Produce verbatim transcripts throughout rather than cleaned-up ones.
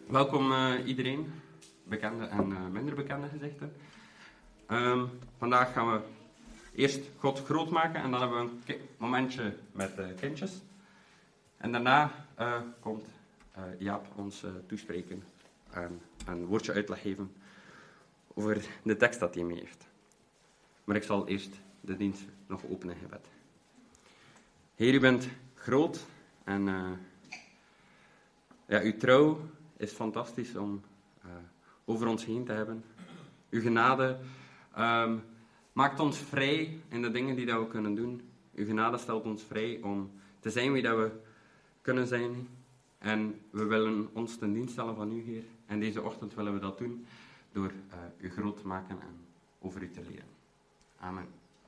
Welkom uh, iedereen, bekende en uh, minder bekende gezichten. Um, vandaag gaan we eerst God groot maken en dan hebben we een ki- momentje met uh, kindjes. En daarna uh, komt uh, Jaap ons uh, toespreken en een woordje uitleg geven over de tekst dat hij mee heeft. Maar ik zal eerst de dienst nog openen in gebed. Heer, u bent groot en uh, ja, uw trouw is fantastisch om uh, over ons heen te hebben. Uw genade um, maakt ons vrij in de dingen die dat we kunnen doen. Uw genade stelt ons vrij om te zijn wie dat we kunnen zijn. En we willen ons ten dienst stellen van u, Heer. En deze ochtend willen we dat doen door uh, u groot te maken en over u te leren. Amen.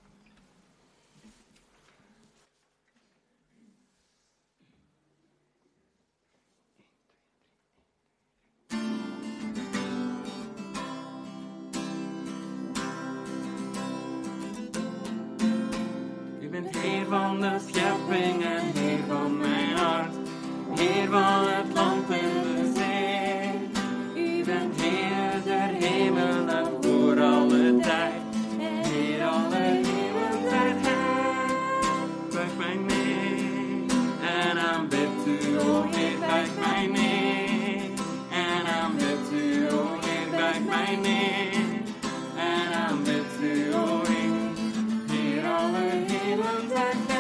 Heer van de schepping en Heer van mijn hart, Heer van het land en de zee. U bent Heer der hemelen voor alle tijd, Heer alle hemelen zijt gij. Buig mij neer en aanbid u, o Heer, buig mij neer en aanbid u, o Heer, buig mij neer en aanbid u, o Heer, Heer alle hemelen zijt gij.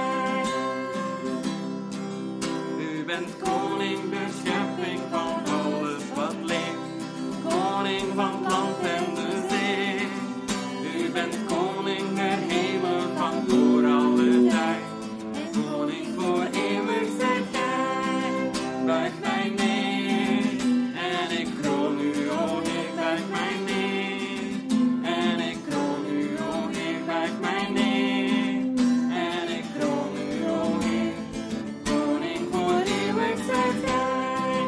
U bent koning der schepping van alles wat leeft, koning van het land en de zee. U bent koning der hemel van voor alle tijd, koning voor eeuwig zijt gij. Buig mij neer en ik kroon u, o Heer, buig mij neer en ik kroon u, o Heer, buig mij neer en ik kroon u, o Heer, koning voor eeuwig zijt gij.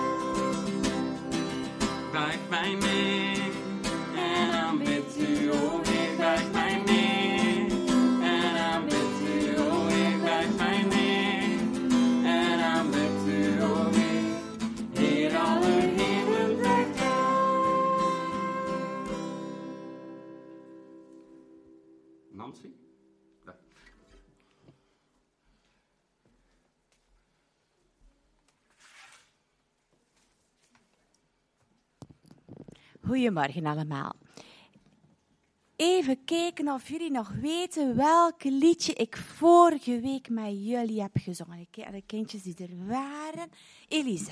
Buig mij neer en aanbid u, o Heer, buig mij neer en aanbid u, o Heer, buig mij neer en aanbid u, o Heer, Heer aller hemelen zijt gij. Nancy? Ja. Goedemorgen allemaal. Even kijken of jullie nog weten welk liedje ik vorige week met jullie heb gezongen. Ik kijk naar de kindjes die er waren. Elise.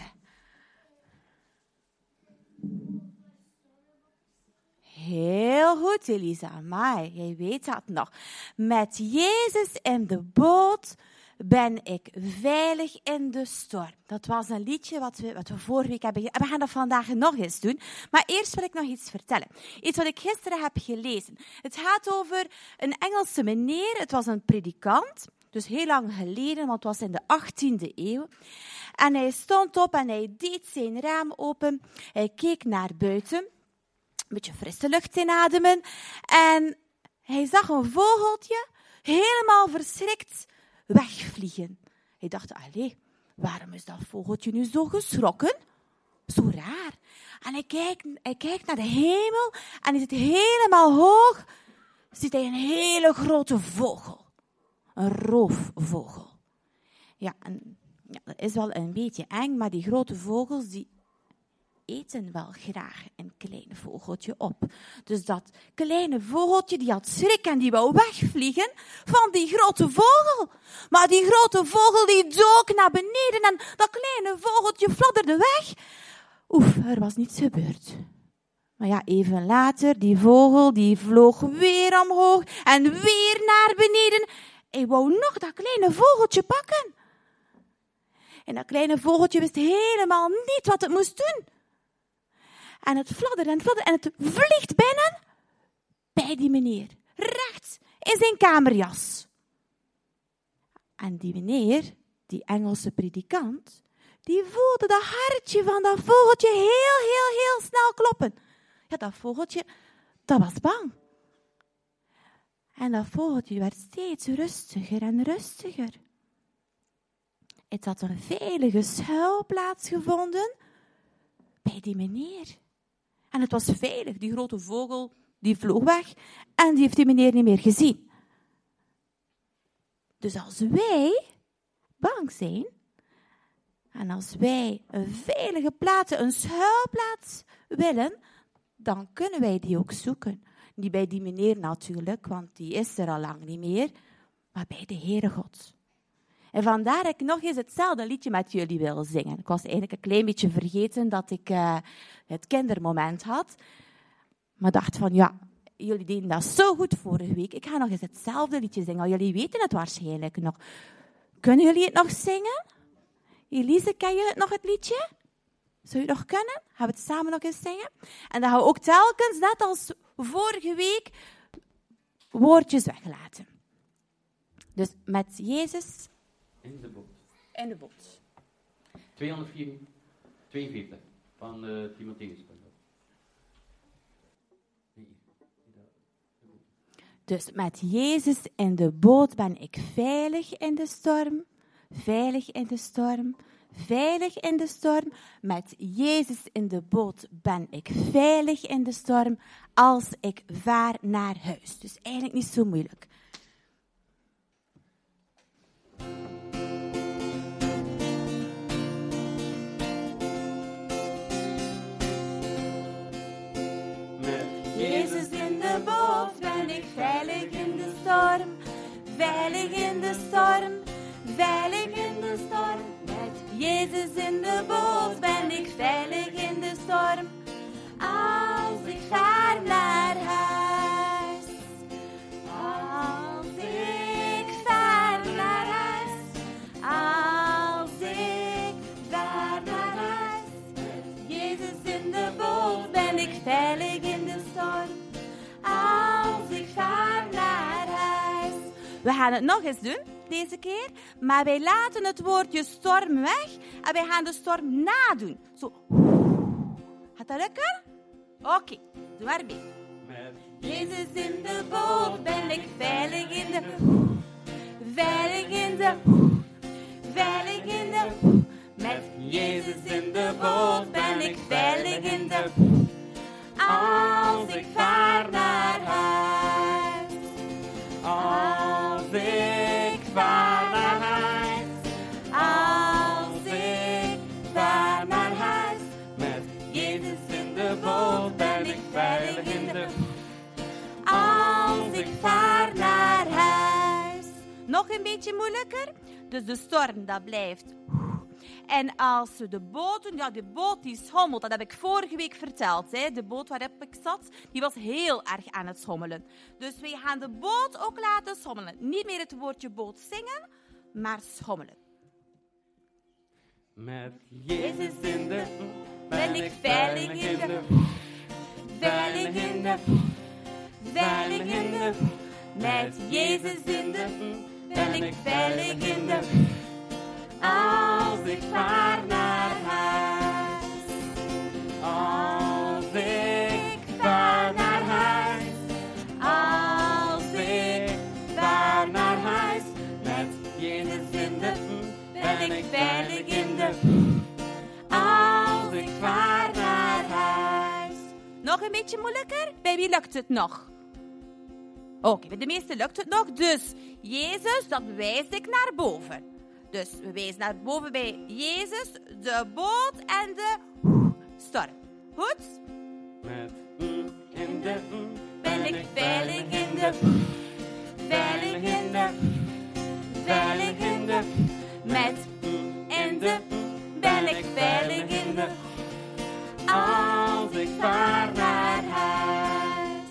Heel goed, Elisa. Amai, jij weet dat nog. Met Jezus in de boot ben ik veilig in de storm. Dat was een liedje wat we, wat we vorige week hebben gedaan. We gaan dat vandaag nog eens doen. Maar eerst wil ik nog iets vertellen. Iets wat ik gisteren heb gelezen. Het gaat over een Engelse meneer. Het was een predikant. Dus heel lang geleden, want het was in de achttiende eeuw. En hij stond op en hij deed zijn raam open. Hij keek naar buiten. Een beetje frisse lucht inademen. En hij zag een vogeltje helemaal verschrikt wegvliegen. Hij dacht, allee, waarom is dat vogeltje nu zo geschrokken? Zo raar. En hij kijkt, hij kijkt naar de hemel en hij zit helemaal hoog. Ziet hij een hele grote vogel. Een roofvogel. Ja, en, ja, dat is wel een beetje eng, maar die grote vogels die eten wel graag een klein vogeltje op. Dus dat kleine vogeltje die had schrik en die wou wegvliegen van die grote vogel. Maar die grote vogel die dook naar beneden en dat kleine vogeltje fladderde weg. Oef, er was niets gebeurd. Maar ja, even later, die vogel die vloog weer omhoog en weer naar beneden. Hij wou nog dat kleine vogeltje pakken. En dat kleine vogeltje wist helemaal niet wat het moest doen. En het fladdert en het fladdert en het vliegt binnen bij die meneer. Recht in zijn kamerjas. En die meneer, die Engelse predikant, die voelde dat hartje van dat vogeltje heel, heel, heel snel kloppen. Ja, dat vogeltje, dat was bang. En dat vogeltje werd steeds rustiger en rustiger. Het had een veilige schuilplaats gevonden bij die meneer. En het was veilig. Die grote vogel, die vloog weg. En die heeft die meneer niet meer gezien. Dus als wij bang zijn, en als wij een veilige plaats, een schuilplaats willen, dan kunnen wij die ook zoeken. Niet bij die meneer natuurlijk, want die is er al lang niet meer, maar bij de Heere God. En vandaar dat ik nog eens hetzelfde liedje met jullie wil zingen. Ik was eigenlijk een klein beetje vergeten dat ik uh, het kindermoment had. Maar dacht van, ja, jullie deden dat zo goed vorige week. Ik ga nog eens hetzelfde liedje zingen. Jullie weten het waarschijnlijk nog. Kunnen jullie het nog zingen? Elise, ken je het nog, het liedje? Zou je het nog kunnen? Gaan we het samen nog eens zingen? En dan gaan we ook telkens, net als vorige week, woordjes weglaten. Dus met Jezus... In de boot. In de boot. tweehonderdvierenveertig van uh, Timotheus. Dus met Jezus in de boot ben ik veilig in de storm. Veilig in de storm. Veilig in de storm. Met Jezus in de boot ben ik veilig in de storm als ik vaar naar huis. Dus eigenlijk niet zo moeilijk. Jezus in de boot ben ik veilig in de storm, veilig in de storm, veilig in de storm. Met Jezus in de boot ben ik veilig in de storm, als ik vaar naar huis. Als ik vaar naar huis, als ik vaar naar huis. Met Jezus in de boot ben ik veilig in de storm, als ik vaar naar huis. We gaan het nog eens doen, deze keer. Maar wij laten het woordje storm weg en wij gaan de storm nadoen. Zo. Gaat dat lukken? Oké, okay. Doe maar mee. Met Jezus in de boot ben ik veilig in de... Veilig in de... Veilig in de... Met Jezus in de boot ben ik veilig in de... Als ik vaar naar huis, als ik vaar naar huis, als ik vaar naar huis. Met Jezus in de boot ben ik veilig in de... Als ik vaar naar huis. Nog een beetje moeilijker. Dus de storm, dat blijft... En als we de boot doen, ja, de boot die schommelt, dat heb ik vorige week verteld. Hè. De boot waarop ik zat, die was heel erg aan het schommelen. Dus we gaan de boot ook laten schommelen. Niet meer het woordje boot zingen, maar schommelen. Met Jezus in de ben ik veilig in de... Veilig in de... Veilig in de... Met Jezus in de... Ben ik veilig in de... Als ik vaar naar huis, als ik vaar naar huis, als ik vaar naar huis, met Jezus in de, ben ik veilig in de, als ik vaar naar huis. Nog een beetje moeilijker? Bij wie lukt het nog? Oké, okay, bij de meesten lukt het nog, dus Jezus, dat wijs ik naar boven. Dus we wijzen naar boven bij Jezus, de boot en de storm. Goed? Met mm in de mm ben ik veilig in de, veilig in de, veilig in de. Met mm in de ben ik veilig in de, als ik vaar naar huis.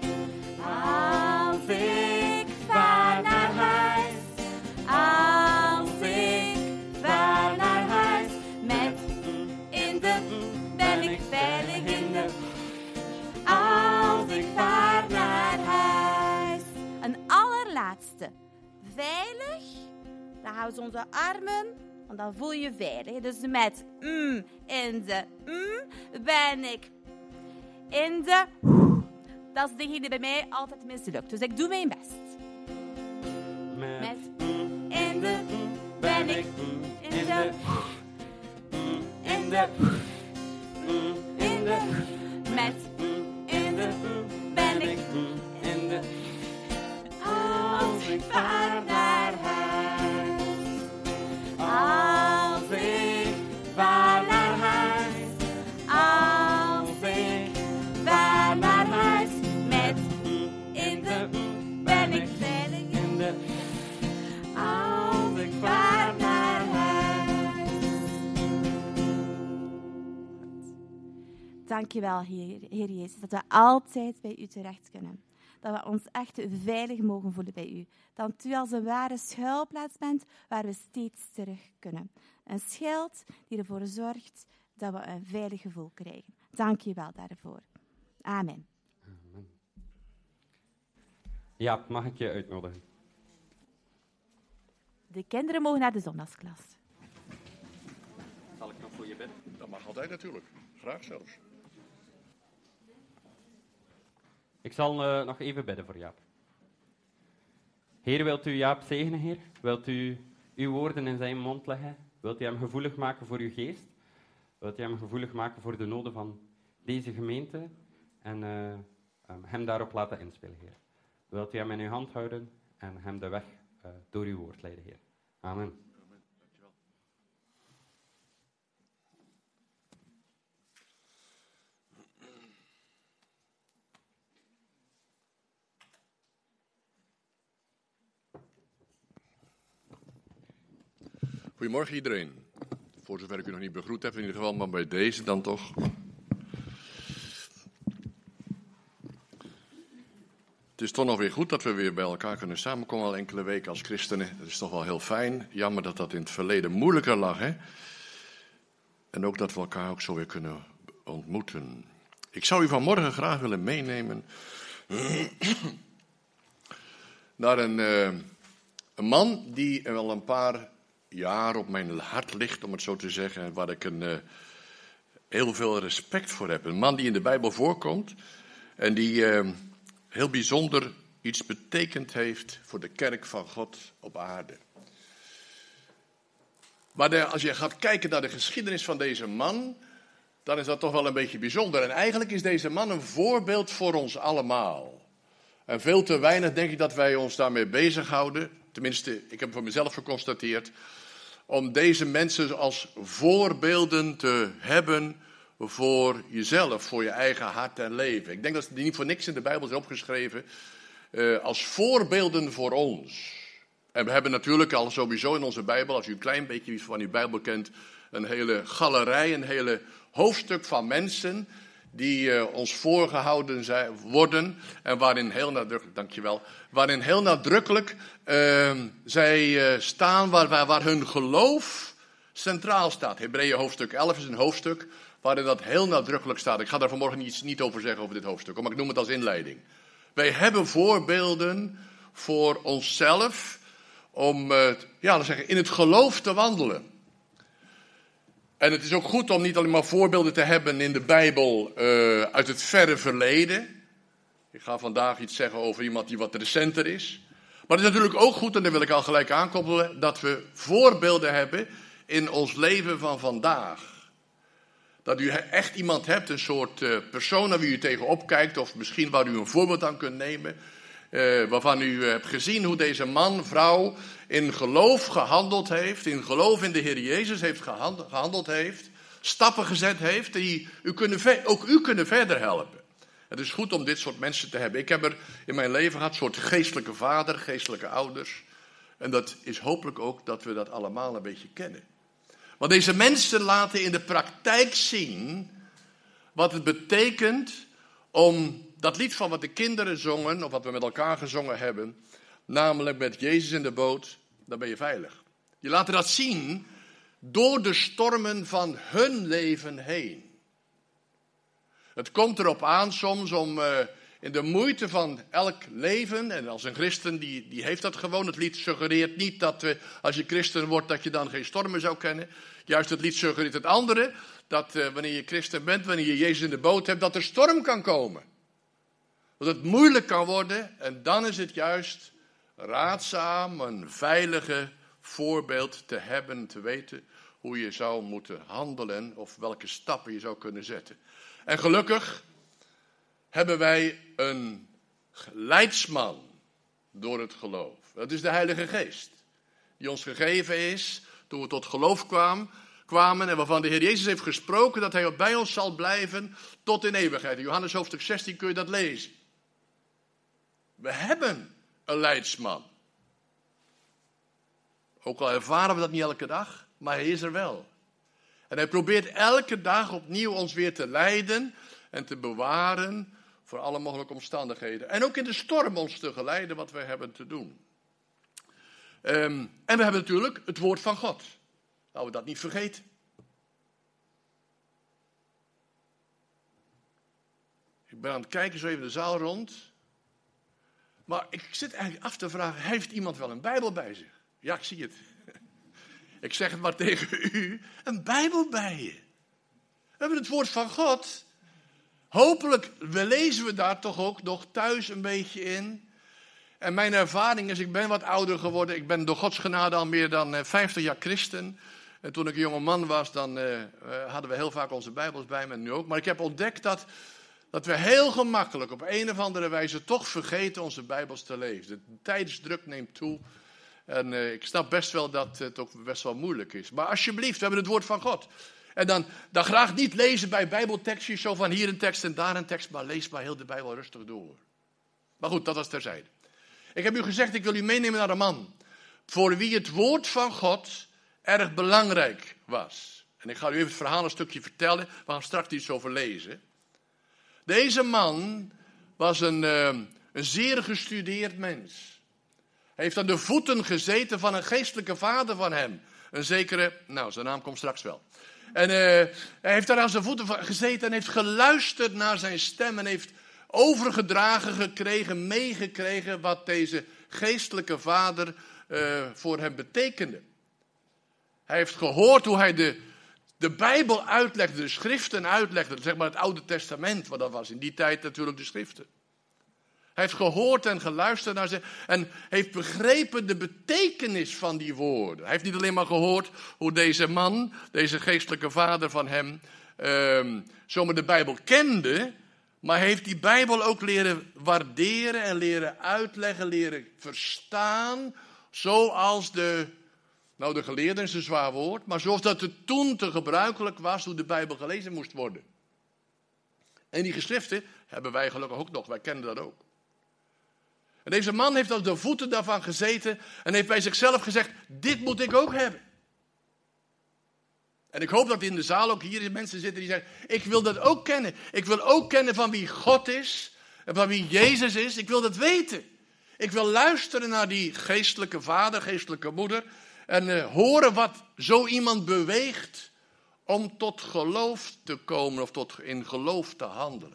Als ik vaar naar huis. Als ik vaar naar huis, met in de ben ik veilig in de. Als ik vaar naar huis. Een allerlaatste. Veilig. Dan houden we onze armen, want dan voel je veilig. Dus met mm in de mm ben ik in de. Dat is degene die bij mij altijd mislukt. Dus ik doe mijn best. Met, met in de ben ik in de, in de mm, in de, met mm, in de mm, ben ik. mm, in de. Als ik vaar naar huis. Als ik vaar naar huis. Als ik vaar naar huis. Met in de ben ik veilig. In de. Als ik vaar naar huis. Dankjewel, Heer, Heer Jezus, dat we altijd bij u terecht kunnen. Dat we ons echt veilig mogen voelen bij u. Dat u als een ware schuilplaats bent waar we steeds terug kunnen. Een schild die ervoor zorgt dat we een veilig gevoel krijgen. Dankjewel daarvoor. Amen. Jaap, mag ik je uitnodigen? De kinderen mogen naar de zondagsklas. Zal ik nog voor je bidden? Dat mag altijd natuurlijk. Graag zelfs. Ik zal uh, nog even bidden voor Jaap. Heer, wilt u Jaap zegenen, Heer? Wilt u uw woorden in zijn mond leggen? Wilt u hem gevoelig maken voor uw geest? Wilt u hem gevoelig maken voor de noden van deze gemeente? En uh, um, hem daarop laten inspelen, Heer. Wilt u hem in uw hand houden en hem de weg uh, door uw woord leiden, Heer. Amen. Goedemorgen iedereen. Voor zover ik u nog niet begroet heb in ieder geval, maar bij deze dan toch. Het is toch nog weer goed dat we weer bij elkaar kunnen samenkomen al enkele weken als christenen. Dat is toch wel heel fijn. Jammer dat dat in het verleden moeilijker lag, hè. En ook dat we elkaar ook zo weer kunnen ontmoeten. Ik zou u vanmorgen graag willen meenemen naar een, uh, een man die wel een paar jaar op mijn hart ligt, om het zo te zeggen, en waar ik een, uh, heel veel respect voor heb. Een man die in de Bijbel voorkomt en die uh, heel bijzonder iets betekend heeft voor de kerk van God op aarde. Maar de, als je gaat kijken naar de geschiedenis van deze man, dan is dat toch wel een beetje bijzonder. En eigenlijk is deze man een voorbeeld voor ons allemaal. En veel te weinig denk ik dat wij ons daarmee bezighouden. Tenminste, ik heb voor mezelf geconstateerd. Om deze mensen als voorbeelden te hebben voor jezelf, voor je eigen hart en leven. Ik denk dat die niet voor niks in de Bijbel zijn opgeschreven. Uh, als voorbeelden voor ons. En we hebben natuurlijk al sowieso in onze Bijbel, als u een klein beetje van uw Bijbel kent, een hele galerij, een hele hoofdstuk van mensen die uh, ons voorgehouden zijn, worden en waarin heel nadrukkelijk, dankjewel, waarin heel nadrukkelijk uh, zij uh, staan waar, waar, waar hun geloof centraal staat. Hebreeën hoofdstuk elf is een hoofdstuk waarin dat heel nadrukkelijk staat. Ik ga daar vanmorgen iets niet over zeggen over dit hoofdstuk, maar ik noem het als inleiding. Wij hebben voorbeelden voor onszelf om uh, ja, dan zeggen, in het geloof te wandelen. En het is ook goed om niet alleen maar voorbeelden te hebben in de Bijbel uh, uit het verre verleden. Ik ga vandaag iets zeggen over iemand die wat recenter is. Maar het is natuurlijk ook goed, en daar wil ik al gelijk aankoppelen, dat we voorbeelden hebben in ons leven van vandaag. Dat u echt iemand hebt, een soort uh, persoon naar wie u tegenop kijkt, of misschien waar u een voorbeeld aan kunt nemen. Uh, waarvan u uh, hebt gezien hoe deze man, vrouw, in geloof gehandeld heeft, in geloof in de Heer Jezus heeft gehandeld, gehandeld heeft, stappen gezet heeft, die u kunnen ve- ook u kunnen verder helpen. Het is goed om dit soort mensen te hebben. Ik heb er in mijn leven gehad, een soort geestelijke vader, geestelijke ouders. En dat is hopelijk ook dat we dat allemaal een beetje kennen. Want deze mensen laten in de praktijk zien wat het betekent om dat lied van wat de kinderen zongen, of wat we met elkaar gezongen hebben, namelijk met Jezus in de boot, dan ben je veilig. Die laten dat zien door de stormen van hun leven heen. Het komt erop aan soms om uh, in de moeite van elk leven, en als een christen die, die heeft dat gewoon, het lied suggereert niet dat we, als je christen wordt, dat je dan geen stormen zou kennen. Juist het lied suggereert het andere, dat uh, wanneer je christen bent, wanneer je Jezus in de boot hebt, dat er storm kan komen. Dat het moeilijk kan worden en dan is het juist raadzaam een veilige voorbeeld te hebben, te weten hoe je zou moeten handelen of welke stappen je zou kunnen zetten. En gelukkig hebben wij een leidsman door het geloof. Dat is de Heilige Geest, die ons gegeven is toen we tot geloof kwamen, kwamen en waarvan de Heer Jezus heeft gesproken dat hij bij ons zal blijven tot in eeuwigheid. In Johannes hoofdstuk zestien kun je dat lezen. We hebben een leidsman. Ook al ervaren we dat niet elke dag, maar hij is er wel. En hij probeert elke dag opnieuw ons weer te leiden en te bewaren voor alle mogelijke omstandigheden. En ook in de storm ons te geleiden wat we hebben te doen. Um, en we hebben natuurlijk het woord van God. Laten we dat niet vergeten. Ik ben aan het kijken zo even de zaal rond. Maar ik zit eigenlijk af te vragen, heeft iemand wel een Bijbel bij zich? Ja, ik zie het. Ik zeg het maar tegen u, een Bijbel bij je. We hebben het woord van God. Hopelijk lezen we daar toch ook nog thuis een beetje in. En mijn ervaring is, ik ben wat ouder geworden. Ik ben door Gods genade al meer dan vijftig jaar christen. En toen ik een jonge man was, dan uh, hadden we heel vaak onze Bijbels bij me, en nu ook. Maar ik heb ontdekt dat, dat we heel gemakkelijk op een of andere wijze toch vergeten onze Bijbels te lezen. De tijdsdruk neemt toe. En uh, ik snap best wel dat het ook best wel moeilijk is. Maar alsjeblieft, we hebben het woord van God. En dan, dan graag niet lezen bij bijbeltekstjes, zo van hier een tekst en daar een tekst, maar lees maar heel de Bijbel rustig door. Maar goed, dat was terzijde. Ik heb u gezegd, ik wil u meenemen naar een man voor wie het woord van God erg belangrijk was. En ik ga u even het verhaal een stukje vertellen, we gaan straks iets over lezen. Deze man was een, uh, een zeer gestudeerd mens. Hij heeft aan de voeten gezeten van een geestelijke vader van hem. Een zekere, nou zijn naam komt straks wel. En uh, hij heeft daar aan zijn voeten gezeten en heeft geluisterd naar zijn stem en heeft overgedragen gekregen, meegekregen wat deze geestelijke vader uh, voor hem betekende. Hij heeft gehoord hoe hij de, de Bijbel uitlegde, de schriften uitlegde, zeg maar het Oude Testament, wat dat was in die tijd natuurlijk de schriften. Hij heeft gehoord en geluisterd naar ze en heeft begrepen de betekenis van die woorden. Hij heeft niet alleen maar gehoord hoe deze man, deze geestelijke vader van hem, uh, zomaar de Bijbel kende, maar heeft die Bijbel ook leren waarderen en leren uitleggen, leren verstaan, zoals de, nou de geleerden is een zwaar woord, maar zoals dat het toen te gebruikelijk was hoe de Bijbel gelezen moest worden. En die geschriften hebben wij gelukkig ook nog, wij kennen dat ook. En deze man heeft aan de voeten daarvan gezeten en heeft bij zichzelf gezegd, dit moet ik ook hebben. En ik hoop dat in de zaal ook hier mensen zitten die zeggen, ik wil dat ook kennen. Ik wil ook kennen van wie God is en van wie Jezus is. Ik wil dat weten. Ik wil luisteren naar die geestelijke vader, geestelijke moeder en uh, horen wat zo iemand beweegt om tot geloof te komen of tot in geloof te handelen.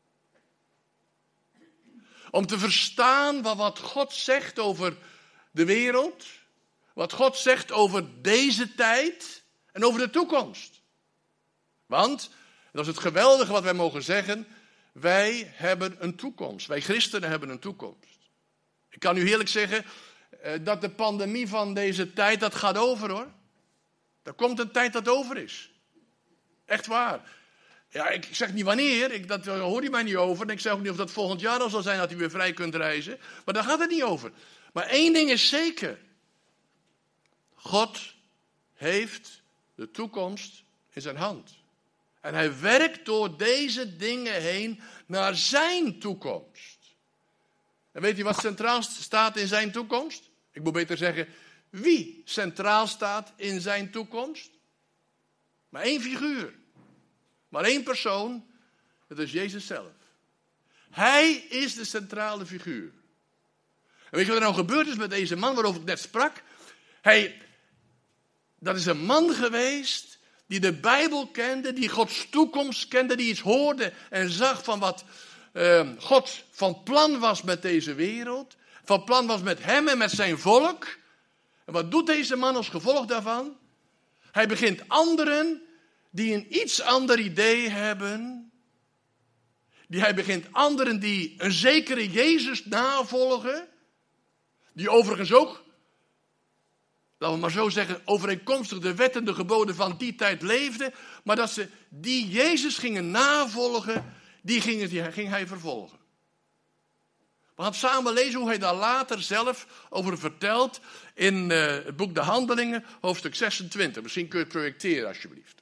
Om te verstaan wat, wat God zegt over de wereld, wat God zegt over deze tijd en over de toekomst. Want, dat is het geweldige wat wij mogen zeggen, wij hebben een toekomst. Wij christenen hebben een toekomst. Ik kan u eerlijk zeggen, dat de pandemie van deze tijd, dat gaat over hoor. Er komt een tijd dat over is. Echt waar. Ja, ik zeg niet wanneer, ik, dat hoor je mij niet over. En ik zeg ook niet of dat volgend jaar al zal zijn dat u weer vrij kunt reizen. Maar daar gaat het niet over. Maar één ding is zeker. God heeft de toekomst in zijn hand. En hij werkt door deze dingen heen naar zijn toekomst. En weet u wat centraal staat in zijn toekomst? Ik moet beter zeggen, wie centraal staat in zijn toekomst? Maar één figuur. Maar één persoon, dat is Jezus zelf. Hij is de centrale figuur. En weet je wat er nou gebeurd is met deze man waarover ik net sprak? Hij, dat is een man geweest die de Bijbel kende, die Gods toekomst kende, die iets hoorde en zag van wat uh, God van plan was met deze wereld. Van plan was met hem en met zijn volk. En wat doet deze man als gevolg daarvan? Hij begint anderen die een iets ander idee hebben. Die hij begint anderen die een zekere Jezus navolgen. Die overigens ook, laten we maar zo zeggen, overeenkomstig de wetten en de geboden van die tijd leefden, maar dat ze die Jezus gingen navolgen, die, gingen, die ging hij vervolgen. We gaan samen lezen hoe hij daar later zelf over vertelt in uh, het boek De Handelingen, hoofdstuk zesentwintig. Misschien kun je het projecteren alsjeblieft.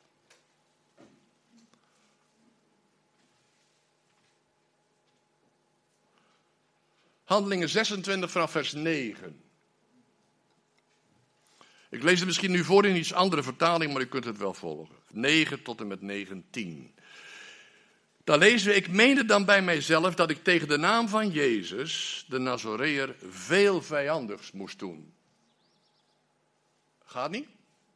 Handelingen zesentwintig vanaf vers negen. Ik lees het misschien nu voor in iets andere vertaling, maar u kunt het wel volgen. negen tot en met negentien. Daar lezen we, ik meende dan bij mijzelf dat ik tegen de naam van Jezus, de Nazoreër, veel vijandigs moest doen. Gaat niet?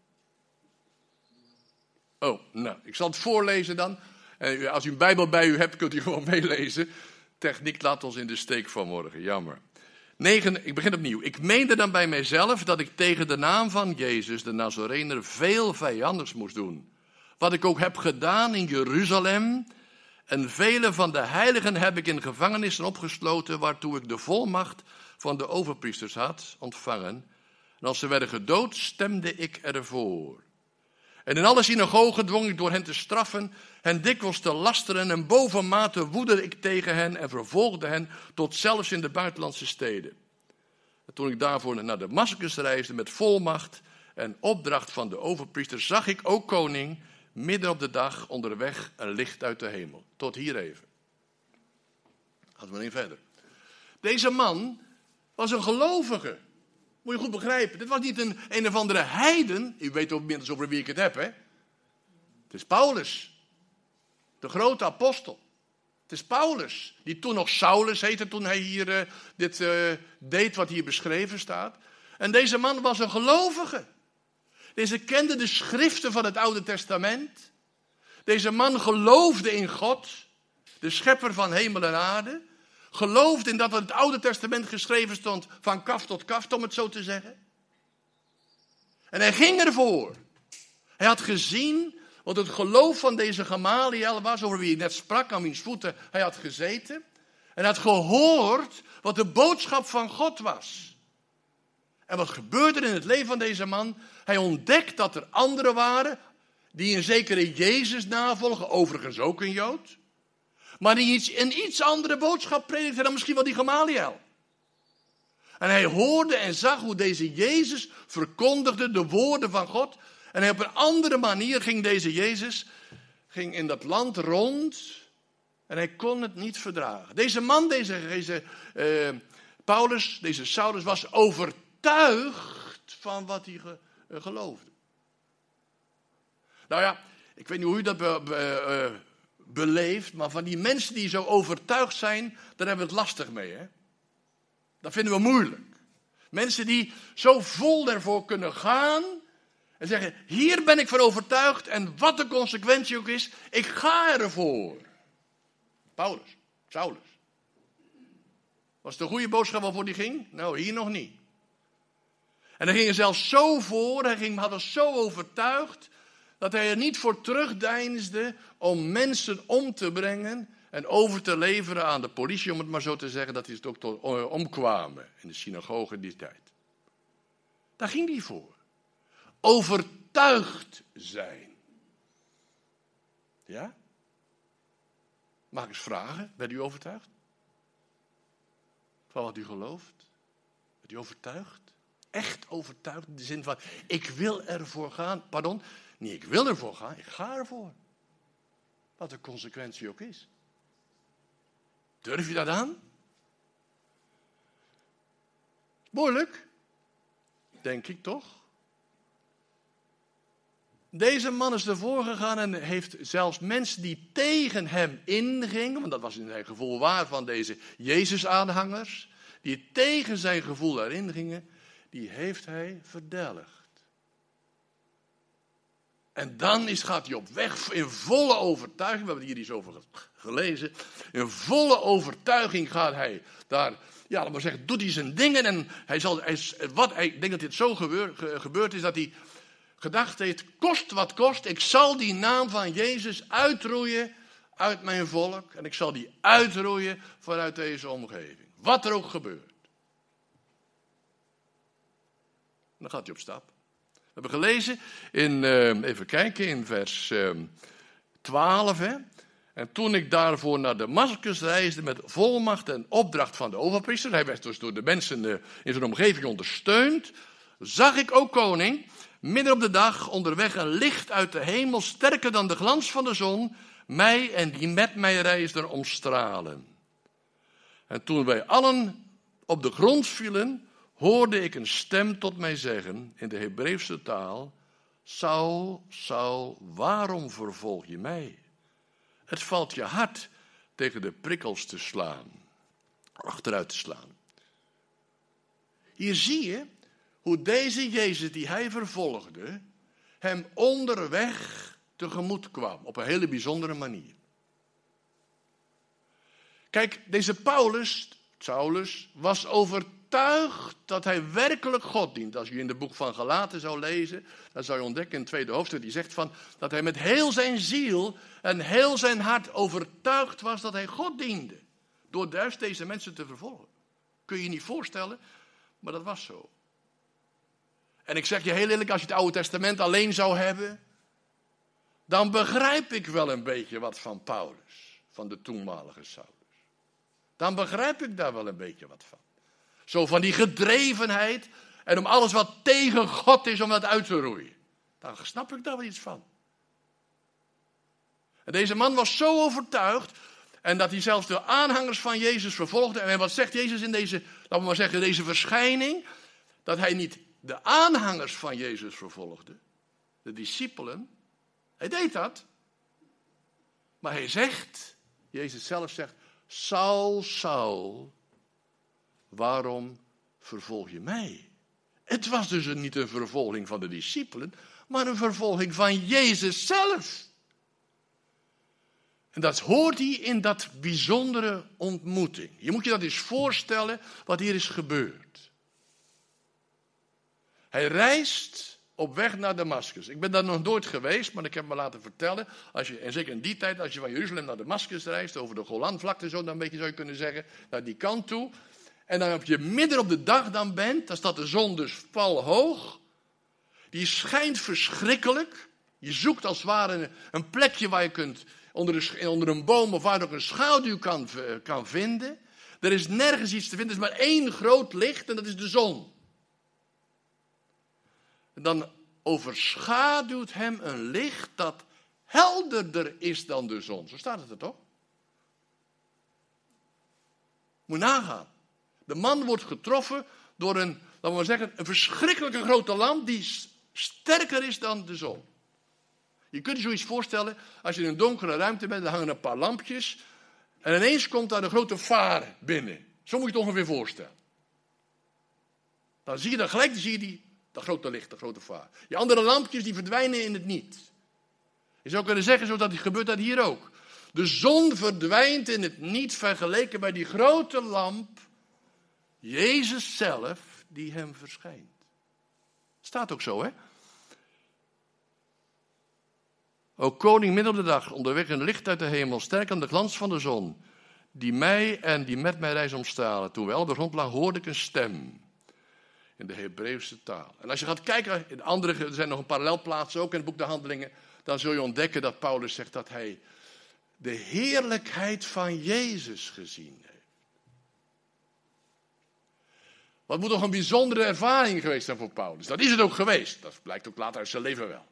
Oh, nou, ik zal het voorlezen dan. En als u een Bijbel bij u hebt, kunt u gewoon meelezen. Techniek laat ons in de steek vanmorgen, jammer. negen, ik begin opnieuw. Ik meende dan bij mijzelf dat ik tegen de naam van Jezus, de Nazoreër, veel vijandigs moest doen. Wat ik ook heb gedaan in Jeruzalem. En vele van de heiligen heb ik in gevangenissen opgesloten, waartoe ik de volmacht van de overpriesters had ontvangen. En als ze werden gedood, stemde ik ervoor. En in alle synagogen dwong ik door hen te straffen, hen dikwijls te lasteren en bovenmate woedde ik tegen hen en vervolgde hen tot zelfs in de buitenlandse steden. En toen ik daarvoor naar Damascus reisde met volmacht en opdracht van de overpriester, zag ik, ook koning, midden op de dag onderweg een licht uit de hemel. Tot hier even. Gaan we niet verder. Deze man was een gelovige. Moet je goed begrijpen. Dit was niet een een of andere heiden. U weet ook minstens over wie ik het heb, hè. Het is Paulus. De grote apostel. Het is Paulus. Die toen nog Saulus heette toen hij hier uh, dit uh, deed wat hier beschreven staat. En deze man was een gelovige. Deze kende de schriften van het Oude Testament. Deze man geloofde in God, de schepper van hemel en aarde. Geloofde in dat wat in het Oude Testament geschreven stond, van kaf tot kaf, om het zo te zeggen. En hij ging ervoor. Hij had gezien wat het geloof van deze Gamaliel was, over wie hij net sprak, aan wiens voeten hij had gezeten. En had gehoord wat de boodschap van God was. En wat gebeurde er in het leven van deze man? Hij ontdekt dat er anderen waren die een zekere Jezus navolgen, overigens ook een Jood. Maar die iets, een iets andere boodschap predikte dan misschien wel die Gamaliel. En hij hoorde en zag hoe deze Jezus verkondigde de woorden van God. En hij op een andere manier ging deze Jezus ging in dat land rond. En hij kon het niet verdragen. Deze man, deze, deze uh, Paulus, deze Saulus was overtuigd van wat hij ge, uh, geloofde. Nou ja, ik weet niet hoe u dat be, be, uh, beleeft, maar van die mensen die zo overtuigd zijn, daar hebben we het lastig mee, hè? Dat vinden we moeilijk. Mensen die zo vol ervoor kunnen gaan en zeggen, hier ben ik van overtuigd en wat de consequentie ook is, ik ga ervoor. Paulus, Saulus. Was het een goede boodschap waarvoor die ging? Nou, hier nog niet. En hij ging er zelfs zo voor, hij ging, had er zo overtuigd, dat hij er niet voor terugdeinsde om mensen om te brengen en over te leveren aan de politie, om het maar zo te zeggen, dat die het ook tot, uh, omkwamen in de synagoge in die tijd. Daar ging hij voor. Overtuigd zijn. Ja? Mag ik eens vragen, bent u overtuigd? Van wat u gelooft? Bent u overtuigd? Echt overtuigd in de zin van, ik wil ervoor gaan. Pardon, niet ik wil ervoor gaan, ik ga ervoor. Wat de consequentie ook is. Durf je dat aan? Moeilijk, denk ik toch? Deze man is ervoor gegaan en heeft zelfs mensen die tegen hem ingingen, want dat was in zijn gevoel waar van deze Jezus-aanhangers, die tegen zijn gevoel daarin gingen, die heeft hij verdelgd. En dan is, gaat hij op weg in volle overtuiging, we hebben hier iets over gelezen, in volle overtuiging gaat hij daar, ja, laten we zeggen, doet hij zijn dingen en hij zal, hij, wat, hij, ik denk dat dit zo gebeur, ge, gebeurd is, dat hij gedacht heeft, kost wat kost, ik zal die naam van Jezus uitroeien uit mijn volk en ik zal die uitroeien vanuit deze omgeving. Wat er ook gebeurt. Dan gaat hij op stap. We hebben gelezen in, uh, even kijken, in vers uh, twaalf. Hè? En toen ik daarvoor naar Damascus reisde met volmacht en opdracht van de overpriester, hij werd dus door de mensen uh, in zijn omgeving ondersteund, zag ik, o koning, midden op de dag onderweg een licht uit de hemel, sterker dan de glans van de zon, mij en die met mij reisden omstralen. En toen wij allen op de grond vielen, hoorde ik een stem tot mij zeggen, in de Hebreeuwse taal, Saul, Saul, waarom vervolg je mij? Het valt je hard tegen de prikkels te slaan, achteruit te slaan. Hier zie je hoe deze Jezus die hij vervolgde, hem onderweg tegemoet kwam, op een hele bijzondere manier. Kijk, deze Paulus, Saulus, was overtuigd dat hij werkelijk God dient. Als je in het boek van Galaten zou lezen, dan zou je ontdekken in het tweede hoofdstuk, die zegt van, dat hij met heel zijn ziel en heel zijn hart overtuigd was dat hij God diende. Door juist deze mensen te vervolgen. Kun je je niet voorstellen, maar dat was zo. En ik zeg je heel eerlijk, als je het Oude Testament alleen zou hebben, dan begrijp ik wel een beetje wat van Paulus, van de toenmalige Saulus. Dan begrijp ik daar wel een beetje wat van. Zo van die gedrevenheid en om alles wat tegen God is, om dat uit te roeien. Dan snap ik daar wel iets van. En deze man was zo overtuigd, en dat hij zelfs de aanhangers van Jezus vervolgde. En wat zegt Jezus in deze, laten we maar zeggen, deze verschijning? Dat hij niet de aanhangers van Jezus vervolgde, de discipelen. Hij deed dat. Maar hij zegt, Jezus zelf zegt, Saul, Saul, waarom vervolg je mij? Het was dus niet een vervolging van de discipelen, maar een vervolging van Jezus zelf. En dat hoort hij in dat bijzondere ontmoeting. Je moet je dat eens voorstellen wat hier is gebeurd. Hij reist op weg naar Damascus. Ik ben daar nog nooit geweest, maar ik heb me laten vertellen. Als je, en zeker in die tijd, als je van Jeruzalem naar Damascus reist, over de Golanvlakte zo, dan een beetje zou je kunnen zeggen, naar die kant toe. En dan op je midden op de dag dan bent, dan staat de zon dus valhoog. Die schijnt verschrikkelijk. Je zoekt als het ware een plekje waar je kunt, onder, de, onder een boom of waar je ook een schaduw kan, kan vinden. Er is nergens iets te vinden, er is maar één groot licht en dat is de zon. En dan overschaduwt hem een licht dat helderder is dan de zon. Zo staat het er toch? Moet je nagaan. De man wordt getroffen door een, laten we maar zeggen, een verschrikkelijke grote lamp die sterker is dan de zon. Je kunt je zoiets voorstellen, als je in een donkere ruimte bent, dan hangen een paar lampjes en ineens komt daar een grote vaar binnen. Zo moet je het ongeveer voorstellen. Dan zie je dan gelijk, dan zie je die, dat grote licht, dat grote vaar. Die andere lampjes die verdwijnen in het niet. Je zou kunnen zeggen, zo dat gebeurt dat hier ook. De zon verdwijnt in het niet vergeleken bij die grote lamp, Jezus zelf, die hem verschijnt. Staat ook zo, hè? O koning, midden op de dag, onderweg een licht uit de hemel, sterk aan de glans van de zon, die mij en die met mij reis omstralen. Toen we al op de grond lagen, hoorde ik een stem in de Hebreeuwse taal. En als je gaat kijken, in andere, er zijn nog een parallelplaatsen ook in het boek De Handelingen, dan zul je ontdekken dat Paulus zegt dat hij de heerlijkheid van Jezus gezien heeft. Wat moet toch een bijzondere ervaring geweest zijn voor Paulus? Dat is het ook geweest. Dat blijkt ook later uit zijn leven wel.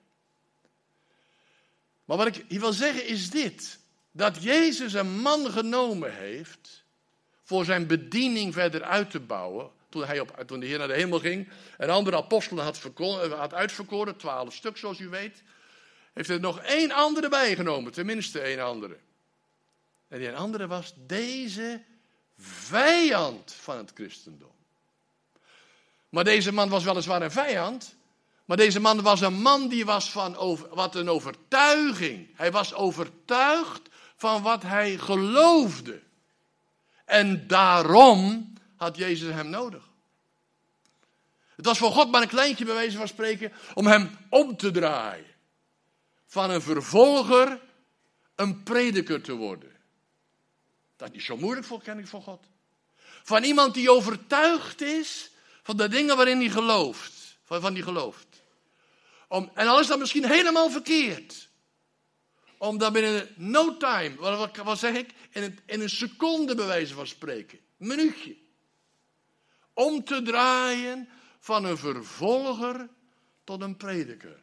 Maar wat ik hier wil zeggen is dit. Dat Jezus een man genomen heeft voor zijn bediening verder uit te bouwen. Toen, hij op, toen de Heer naar de hemel ging en andere apostelen had, verko- had uitverkoren, twaalf stuk zoals u weet. Heeft er nog één andere bijgenomen, tenminste één andere. En die een andere was deze vijand van het christendom. Maar deze man was weliswaar een vijand. Maar deze man was een man die was van over, wat een overtuiging. Hij was overtuigd van wat hij geloofde. En daarom had Jezus hem nodig. Het was voor God maar een kleintje bij wijze van spreken om hem om te draaien. Van een vervolger een prediker te worden. Dat is niet zo moeilijk voor, ken ik voor God. Van iemand die overtuigd is van de dingen waarin hij gelooft. Van, van die gelooft. Om, en al is dat misschien helemaal verkeerd. Om dan binnen no time, wat, wat, wat zeg ik, in een, in een seconde bij wijze van spreken, een minuutje, om te draaien van een vervolger tot een prediker.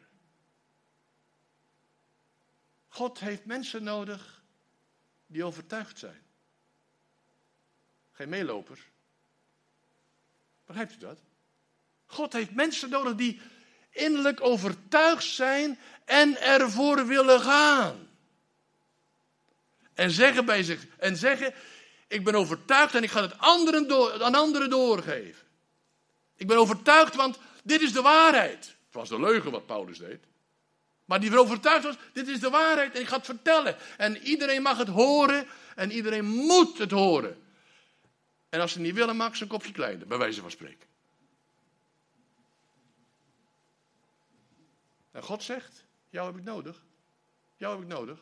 God heeft mensen nodig die overtuigd zijn. Geen meelopers. Begrijpt u dat? God heeft mensen nodig die innerlijk overtuigd zijn en ervoor willen gaan. En zeggen bij zich, en zeggen, ik ben overtuigd en ik ga het anderen door, aan anderen doorgeven. Ik ben overtuigd, want dit is de waarheid. Het was de leugen wat Paulus deed. Maar die overtuigd was, dit is de waarheid en ik ga het vertellen. En iedereen mag het horen en iedereen moet het horen. En als ze niet willen, maak ze een kopje kleiner, bij wijze van spreken. En God zegt, jou heb ik nodig. Jou heb ik nodig.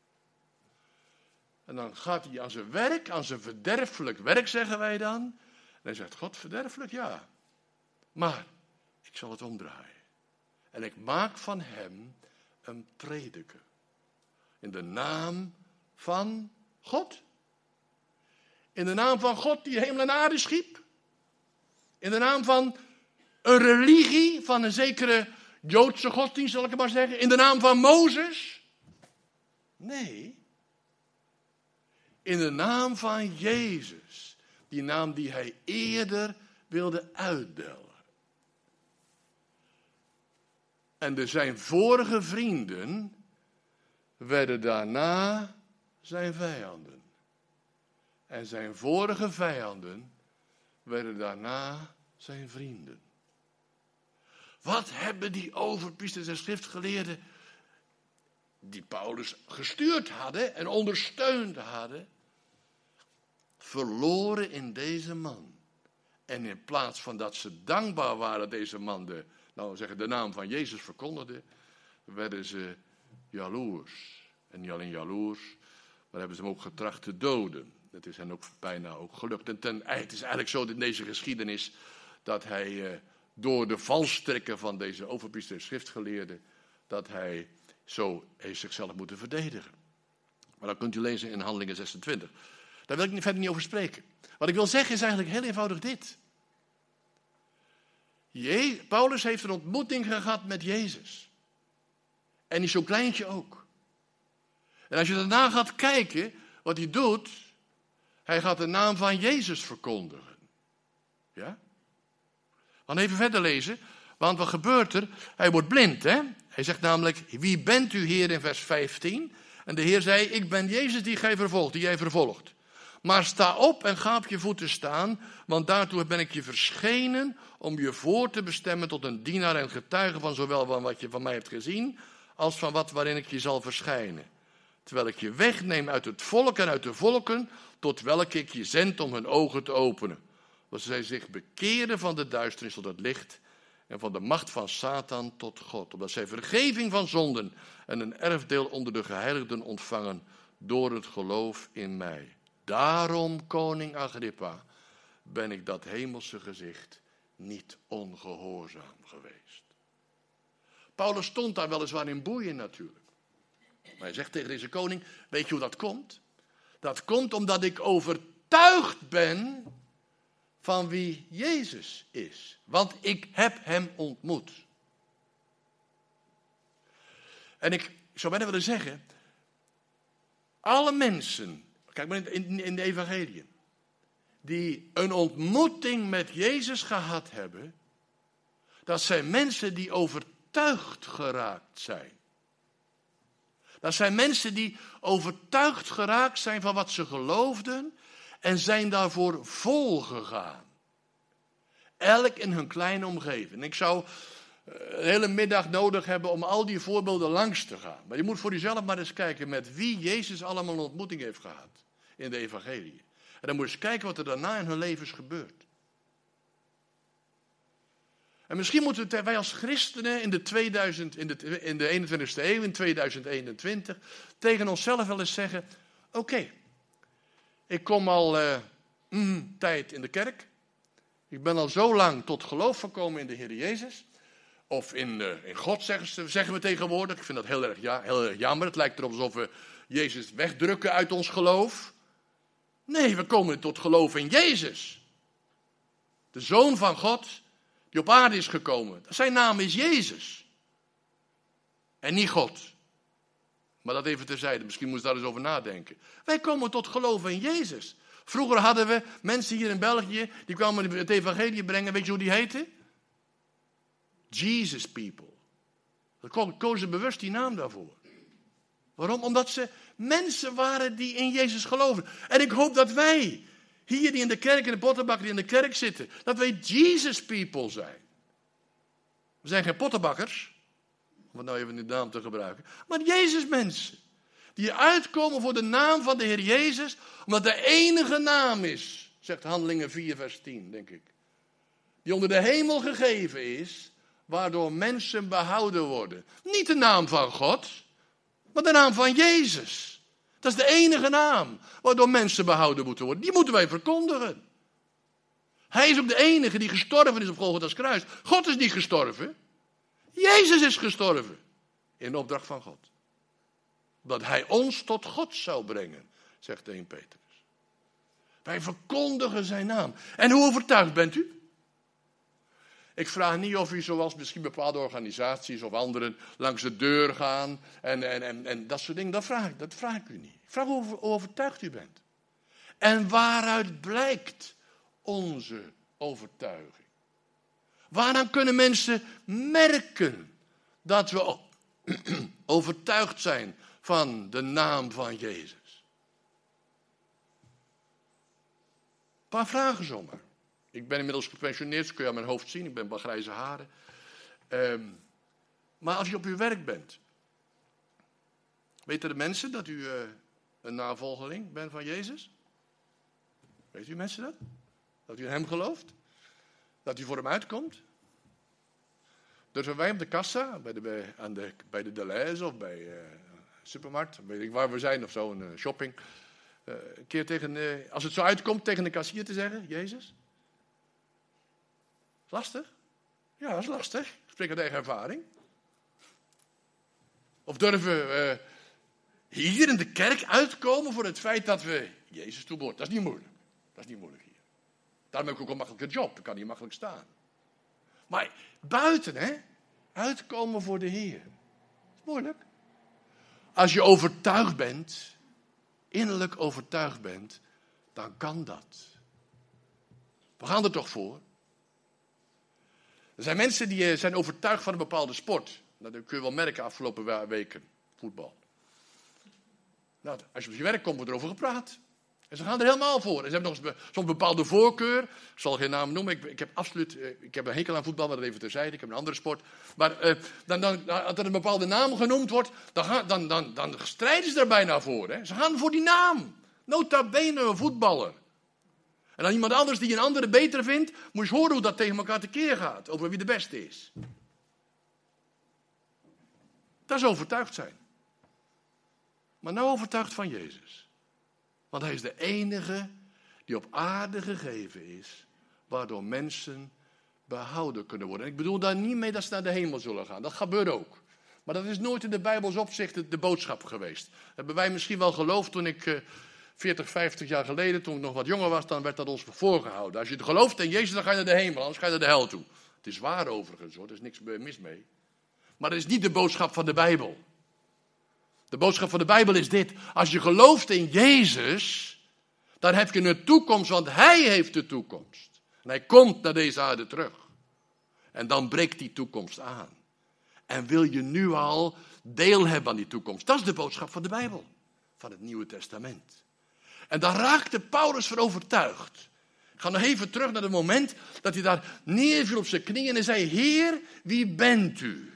En dan gaat hij aan zijn werk, aan zijn verderfelijk werk, zeggen wij dan. En hij zegt, God, verderfelijk, ja. Maar ik zal het omdraaien. En ik maak van hem een prediker. In de naam van God. In de naam van God die hemel en aarde schiep. In de naam van een religie, van een zekere Joodse godsdienst, zal ik het maar zeggen. In de naam van Mozes. Nee. In de naam van Jezus. Die naam die hij eerder wilde uitdelgen. En de zijn vorige vrienden werden daarna zijn vijanden. En zijn vorige vijanden werden daarna zijn vrienden. Wat hebben die overpriesters en schriftgeleerden, die Paulus gestuurd hadden en ondersteund hadden, verloren in deze man. En in plaats van dat ze dankbaar waren deze man de, nou zeggen, de naam van Jezus verkondigde, werden ze jaloers. En niet alleen jaloers, maar hebben ze hem ook getracht te doden. Dat is hen ook bijna ook gelukt. En ten, het is eigenlijk zo in deze geschiedenis dat hij eh, door de valstrikken van deze overpriester en schriftgeleerden, dat hij zo heeft zichzelf moeten verdedigen. Maar dat kunt u lezen in Handelingen zesentwintig. Daar wil ik verder niet over spreken. Wat ik wil zeggen is eigenlijk heel eenvoudig dit. Je, Paulus heeft een ontmoeting gehad met Jezus. En die zo'n kleintje ook. En als je daarna gaat kijken wat hij doet, hij gaat de naam van Jezus verkondigen. Ja? Dan even verder lezen, want wat gebeurt er? Hij wordt blind, hè? Hij zegt namelijk, wie bent u, Heer, in vers vijftien? En de Heer zei, ik ben Jezus die gij vervolgt, die jij vervolgt. Maar sta op en ga op je voeten staan, want daartoe ben ik je verschenen om je voor te bestemmen tot een dienaar en getuige van zowel van wat je van mij hebt gezien, als van wat waarin ik je zal verschijnen. Terwijl ik je wegneem uit het volk en uit de volken, tot welke ik je zend om hun ogen te openen. Dat zij zich bekeren van de duisternis tot het licht en van de macht van Satan tot God. Opdat zij vergeving van zonden en een erfdeel onder de geheiligden ontvangen door het geloof in mij. Daarom, koning Agrippa, ben ik dat hemelse gezicht niet ongehoorzaam geweest. Paulus stond daar weliswaar in boeien natuurlijk. Maar hij zegt tegen deze koning, weet je hoe dat komt? Dat komt omdat ik overtuigd ben van wie Jezus is. Want ik heb hem ontmoet. En ik zou bijna willen zeggen, alle mensen, kijk maar in, in de evangeliën, die een ontmoeting met Jezus gehad hebben, dat zijn mensen die overtuigd geraakt zijn. Dat zijn mensen die overtuigd geraakt zijn van wat ze geloofden en zijn daarvoor volgegaan. Elk in hun kleine omgeving. En ik zou een hele middag nodig hebben om al die voorbeelden langs te gaan. Maar je moet voor jezelf maar eens kijken met wie Jezus allemaal een ontmoeting heeft gehad in de evangelie. En dan moet je eens kijken wat er daarna in hun leven is gebeurd. En misschien moeten we, wij als christenen in de, tweeduizend, in de, in de eenentwintigste eeuw, in tweeduizend eenentwintig, tegen onszelf wel eens zeggen, oké, okay, ik kom al uh, mm, tijd in de kerk. Ik ben al zo lang tot geloof gekomen in de Heer Jezus. Of in, uh, in God, zeggen, ze, zeggen we tegenwoordig. Ik vind dat heel erg, ja, heel erg jammer. Het lijkt erop alsof we Jezus wegdrukken uit ons geloof. Nee, we komen tot geloof in Jezus. De Zoon van God, die op aarde is gekomen. Zijn naam is Jezus. En niet God. Maar dat even terzijde, misschien moest je daar eens over nadenken. Wij komen tot geloof in Jezus. Vroeger hadden we mensen hier in België, die kwamen het evangelie brengen. Weet je hoe die heten? Jesus people. Daar kozen bewust die naam daarvoor. Waarom? Omdat ze mensen waren die in Jezus geloven. En ik hoop dat wij, hier die in de kerk, in de pottenbakker die in de kerk zitten, dat wij Jesus people zijn. We zijn geen pottenbakkers, om het nou even de naam te gebruiken, maar Jezus mensen. Die uitkomen voor de naam van de Heer Jezus, omdat de enige naam is, zegt Handelingen vier vers tien, denk ik. Die onder de hemel gegeven is, waardoor mensen behouden worden. Niet de naam van God, maar de naam van Jezus. Dat is de enige naam waardoor mensen behouden moeten worden. Die moeten wij verkondigen. Hij is ook de enige die gestorven is op Golgotha's kruis. God is niet gestorven. Jezus is gestorven. In opdracht van God. Dat hij ons tot God zou brengen, zegt de Eerste Petrus. Wij verkondigen zijn naam. En hoe overtuigd bent u? Ik vraag niet of u zoals misschien bepaalde organisaties of anderen langs de deur gaan en, en, en, en dat soort dingen. Dat vraag, ik, dat vraag ik u niet. Ik vraag hoe, hoe overtuigd u bent. En waaruit blijkt onze overtuiging? Waaraan kunnen mensen merken dat we overtuigd zijn van de naam van Jezus? Een paar vragen zomaar. Ik ben inmiddels gepensioneerd, dat kun je aan mijn hoofd zien. Ik ben wel grijze haren. Um, maar als je op uw werk bent, weten de mensen dat u uh, een navolgeling bent van Jezus? Weet u mensen dat? Dat u in hem gelooft? Dat u voor hem uitkomt? Durven wij op de kassa, bij de, bij, aan de, bij de Deleuze of bij uh, supermarkt, weet ik waar we zijn of zo, een uh, shopping, uh, een keer tegen, uh, als het zo uitkomt, tegen de kassier te zeggen, Jezus? Lastig? Ja, dat is lastig. Ik spreek uit eigen ervaring. Of durven we uh, hier in de kerk uitkomen voor het feit dat we Jezus toebehoren? Dat is niet moeilijk. Dat is niet moeilijk hier. Daarom heb ik ook een makkelijke job. Ik kan hier makkelijk staan. Maar buiten, hè? Uitkomen voor de Heer. Dat is moeilijk. Als je overtuigd bent, innerlijk overtuigd bent, dan kan dat. We gaan er toch voor. Er zijn mensen die zijn overtuigd van een bepaalde sport. Dat kun je wel merken afgelopen weken. Voetbal. Nou, als je op je werk komt, wordt er over gepraat. En ze gaan er helemaal voor. En ze hebben nog eens soms bepaalde voorkeur. Ik zal geen naam noemen. Ik, ik heb absoluut, ik heb een hekel aan voetbal, maar dat even terzijde. Ik heb een andere sport. Maar uh, dan, dan, als er een bepaalde naam genoemd wordt, dan, gaan, dan, dan, dan strijden ze er bijna voor. Hè. Ze gaan voor die naam. Nota bene een voetballer. En dan iemand anders die een andere beter vindt, moet je horen hoe dat tegen elkaar tekeer gaat. Over wie de beste is. Dat is overtuigd zijn. Maar nou overtuigd van Jezus. Want hij is de enige die op aarde gegeven is, waardoor mensen behouden kunnen worden. En ik bedoel daar niet mee dat ze naar de hemel zullen gaan. Dat gebeurt ook. Maar dat is nooit in de Bijbels opzicht de, de boodschap geweest. Dat hebben wij misschien wel geloofd toen ik uh, veertig, vijftig jaar geleden, toen ik nog wat jonger was, dan werd dat ons voorgehouden. Als je het gelooft in Jezus, dan ga je naar de hemel, anders ga je naar de hel toe. Het is waar overigens hoor, er is niks mis mee. Maar dat is niet de boodschap van de Bijbel. De boodschap van de Bijbel is dit. Als je gelooft in Jezus, dan heb je een toekomst, want hij heeft de toekomst. En hij komt naar deze aarde terug. En dan breekt die toekomst aan. En wil je nu al deel hebben aan die toekomst. Dat is de boodschap van de Bijbel. Van het Nieuwe Testament. En daar raakte Paulus van overtuigd. Ik ga nog even terug naar het moment dat hij daar neerviel op zijn knieën en hij zei, Heer, wie bent u?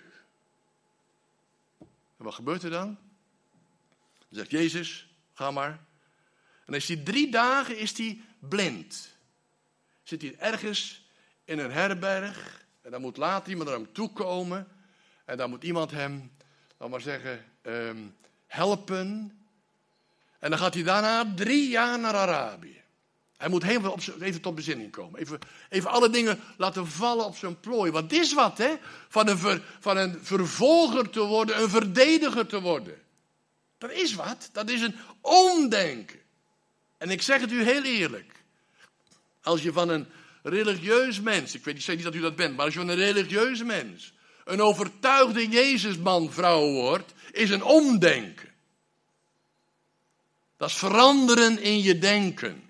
En wat gebeurt er dan? Dan zegt Jezus, ga maar. En dan is hij drie dagen is hij blind. Zit hij ergens in een herberg. En dan moet later iemand naar hem toe komen. En dan moet iemand hem, laat maar zeggen, um, helpen. En dan gaat hij daarna drie jaar naar Arabië. Hij moet helemaal op zijn, even tot bezinning komen. Even, even alle dingen laten vallen op zijn plooi. Want dit is wat, hè? Van een, ver, van een vervolger te worden, een verdediger te worden. Dat is wat. Dat is een omdenken. En ik zeg het u heel eerlijk. Als je van een religieus mens, ik weet ik zeg niet dat u dat bent, maar als je van een religieus mens een overtuigde Jezusman, vrouw wordt, is een omdenken. Dat is veranderen in je denken.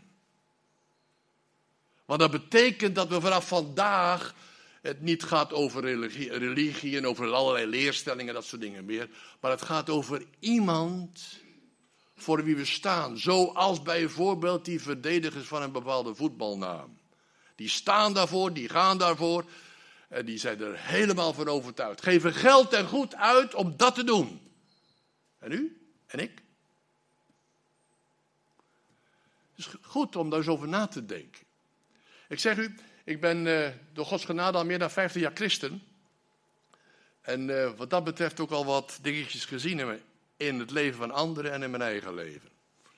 Want dat betekent dat we vanaf vandaag het niet gaat over religie, religie en over allerlei leerstellingen, dat soort dingen meer. Maar het gaat over iemand voor wie we staan. Zoals bijvoorbeeld die verdedigers van een bepaalde voetbalnaam. Die staan daarvoor, die gaan daarvoor. En die zijn er helemaal van overtuigd. Geven geld en goed uit om dat te doen. En u? En ik? Het is goed om daar eens over na te denken. Ik zeg u, ik ben uh, door Gods genade al meer dan vijftien jaar christen. En uh, wat dat betreft ook al wat dingetjes gezien in, mijn, in het leven van anderen en in mijn eigen leven.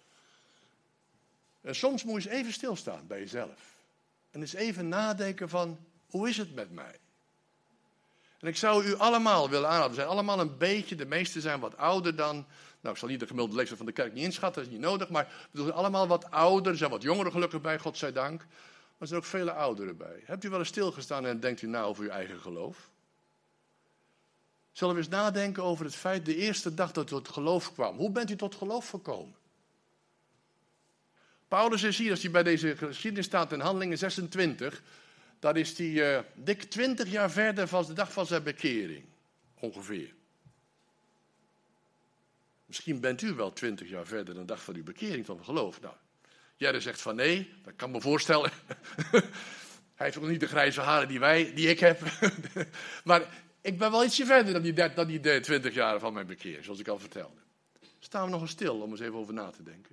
En soms moet je eens even stilstaan bij jezelf. En eens even nadenken van, hoe is het met mij? En ik zou u allemaal willen aanraden. We zijn allemaal een beetje, de meesten zijn wat ouder dan. Nou, ik zal niet de gemiddelde leeftijd van de kerk niet inschatten, dat is niet nodig. Maar we zijn allemaal wat ouder. Er zijn wat jongeren gelukkig bij, godzijdank. Maar er zijn ook vele ouderen bij. Hebt u wel eens stilgestaan en denkt u na over uw eigen geloof? Zullen we eens nadenken over het feit, de eerste dag dat u tot geloof kwam. Hoe bent u tot geloof gekomen? Paulus is hier, als hij bij deze geschiedenis staat in Handelingen zesentwintig... dan is hij uh, dik twintig jaar verder van de dag van zijn bekering. Ongeveer. Misschien bent u wel twintig jaar verder dan de dag van uw bekering van geloof. Nou, Jerry zegt van nee, dat kan me voorstellen. Hij heeft ook niet de grijze haren die, wij, die ik heb. Maar ik ben wel ietsje verder dan die, dan die twintig jaar van mijn bekering, zoals ik al vertelde. Staan we nog eens stil om eens even over na te denken.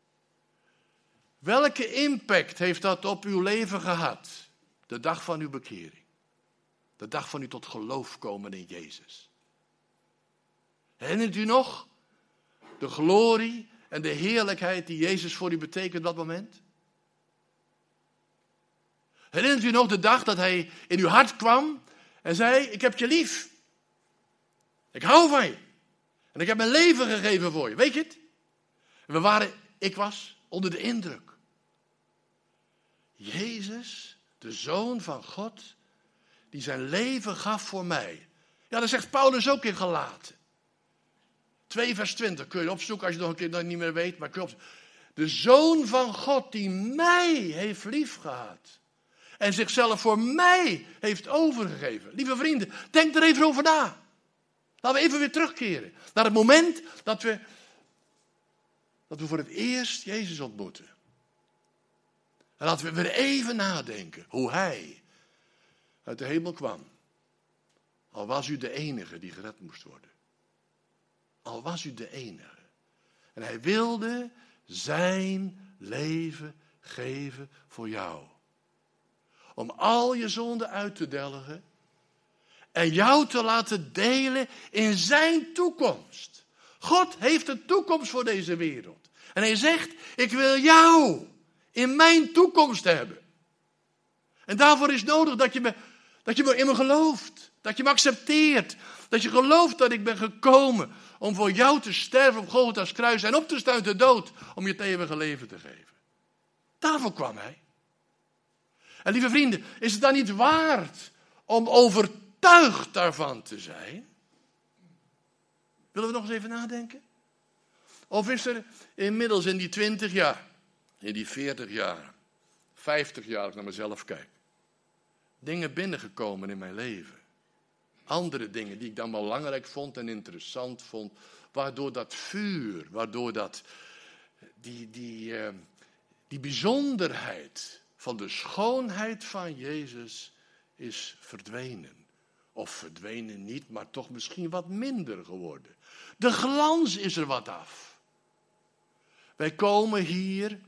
Welke impact heeft dat op uw leven gehad? De dag van uw bekering. De dag van u tot geloof komen in Jezus. Herinnert u nog de glorie en de heerlijkheid die Jezus voor u betekent op dat moment? Herinnert u nog de dag dat hij in uw hart kwam en zei, ik heb je lief. Ik hou van je. En ik heb mijn leven gegeven voor je. Weet je het? En we waren, ik was onder de indruk. Jezus, de Zoon van God, die zijn leven gaf voor mij. Ja, dat zegt Paulus ook in Galaten. twee vers twintig, kun je opzoeken als je nog een keer dat niet meer weet. Maar kun je opzoeken. De Zoon van God die mij heeft liefgehad. En zichzelf voor mij heeft overgegeven. Lieve vrienden, denk er even over na. Laten we even weer terugkeren. Naar het moment dat we, dat we voor het eerst Jezus ontmoeten. En laten we weer even nadenken hoe hij uit de hemel kwam. Al was u de enige die gered moest worden. Al was u de enige. En hij wilde zijn leven geven voor jou. Om al je zonden uit te delgen. En jou te laten delen in zijn toekomst. God heeft een toekomst voor deze wereld. En hij zegt, ik wil jou in mijn toekomst hebben. En daarvoor is nodig dat je me, dat je me in me gelooft. Dat je me accepteert. Dat je gelooft dat ik ben gekomen om voor jou te sterven op Golgotha's kruis en op te staan uit de dood om je het eeuwige leven te geven. Daarvoor kwam hij. En lieve vrienden, is het dan niet waard om overtuigd daarvan te zijn? Willen we nog eens even nadenken? Of is er inmiddels in die twintig jaar, in die veertig jaar, vijftig jaar als ik naar mezelf kijk, dingen binnengekomen in mijn leven? Andere dingen die ik dan belangrijk vond en interessant vond, waardoor dat vuur, waardoor dat, die, die, uh, die bijzonderheid van de schoonheid van Jezus is verdwenen. Of verdwenen niet, maar toch misschien wat minder geworden. De glans is er wat af. Wij komen hier,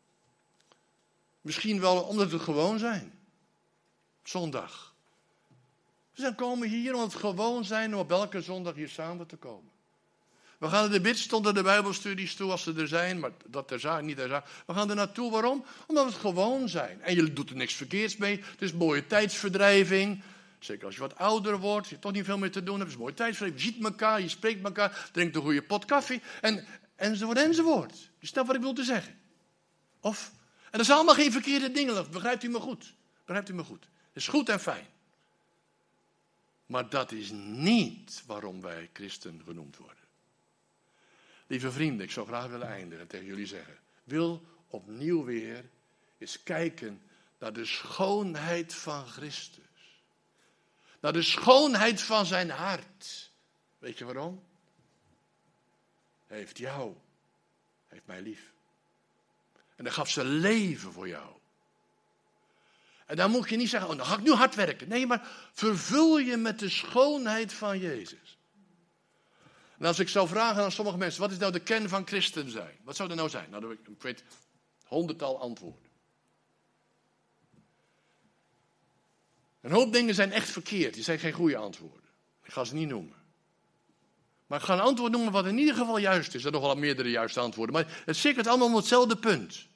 misschien wel omdat we gewoon zijn. Zondag. We zijn komen hier omdat we gewoon zijn om op elke zondag hier samen te komen. We gaan naar de bidstond en de bijbelstudies toe als ze er zijn, maar dat er zijn, niet er zijn. We gaan er naartoe, waarom? Omdat we het gewoon zijn. En je doet er niks verkeerds mee. Het is mooie tijdsverdrijving. Zeker als je wat ouder wordt, je hebt toch niet veel meer te doen. Het is mooie tijdsverdrijving. Je ziet elkaar, je spreekt elkaar, drinkt een goede pot koffie. En, enzovoort, enzovoort. Je snapt wat ik wil te zeggen. Of, en dat zijn allemaal geen verkeerde dingen. Begrijpt u me goed? Begrijpt u me goed? Het is goed en fijn. Maar dat is niet waarom wij christen genoemd worden. Lieve vrienden, ik zou graag willen eindigen en tegen jullie zeggen. Wil opnieuw weer eens kijken naar de schoonheid van Christus. Naar de schoonheid van zijn hart. Weet je waarom? Hij heeft jou. Hij heeft mij lief. En hij gaf zijn leven voor jou. En dan moet je niet zeggen, oh, dan ga ik nu hard werken. Nee, maar vervul je met de schoonheid van Jezus. En als ik zou vragen aan sommige mensen, wat is nou de kern van christen zijn? Wat zou dat nou zijn? Nou, ik weet honderdtal antwoorden. Een hoop dingen zijn echt verkeerd, die zijn geen goede antwoorden. Ik ga ze niet noemen. Maar ik ga een antwoord noemen wat in ieder geval juist is. Er zijn nog wel meerdere juiste antwoorden, maar het cirkelt allemaal om hetzelfde punt.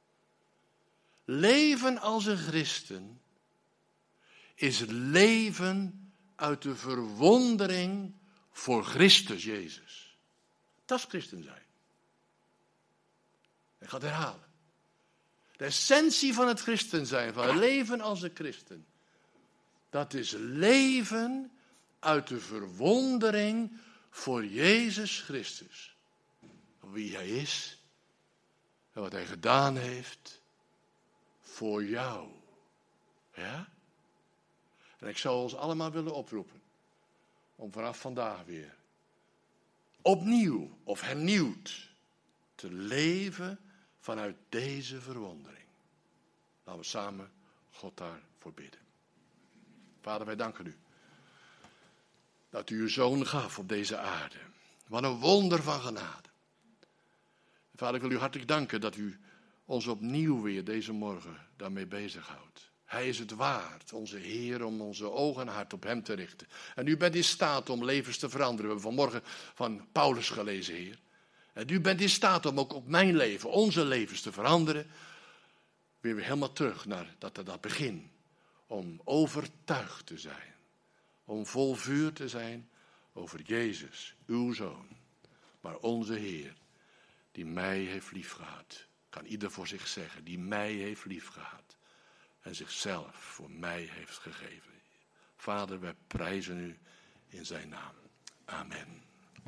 Leven als een christen is het leven uit de verwondering voor Christus Jezus. Dat is christen zijn. Ik ga het herhalen. De essentie van het christen zijn, van het leven als een christen, dat is leven uit de verwondering voor Jezus Christus. Wie hij is en wat hij gedaan heeft voor jou. Ja? En ik zou ons allemaal willen oproepen om vanaf vandaag weer opnieuw of hernieuwd te leven vanuit deze verwondering. Laten we samen God daarvoor bidden. Vader, wij danken u dat u uw zoon gaf op deze aarde. Wat een wonder van genade. Vader, ik wil u hartelijk danken dat u ons opnieuw weer deze morgen daarmee bezighoudt. Hij is het waard, onze Heer, om onze ogen en hart op hem te richten. En u bent in staat om levens te veranderen. We hebben vanmorgen van Paulus gelezen, Heer. En u bent in staat om ook op mijn leven, onze levens te veranderen. Weer weer helemaal terug naar dat, dat begin. Om overtuigd te zijn. Om vol vuur te zijn over Jezus, uw Zoon. Maar onze Heer, die mij heeft liefgehad. Kan ieder voor zich zeggen, die mij heeft liefgehad. En zichzelf voor mij heeft gegeven. Vader, wij prijzen u in zijn naam. Amen.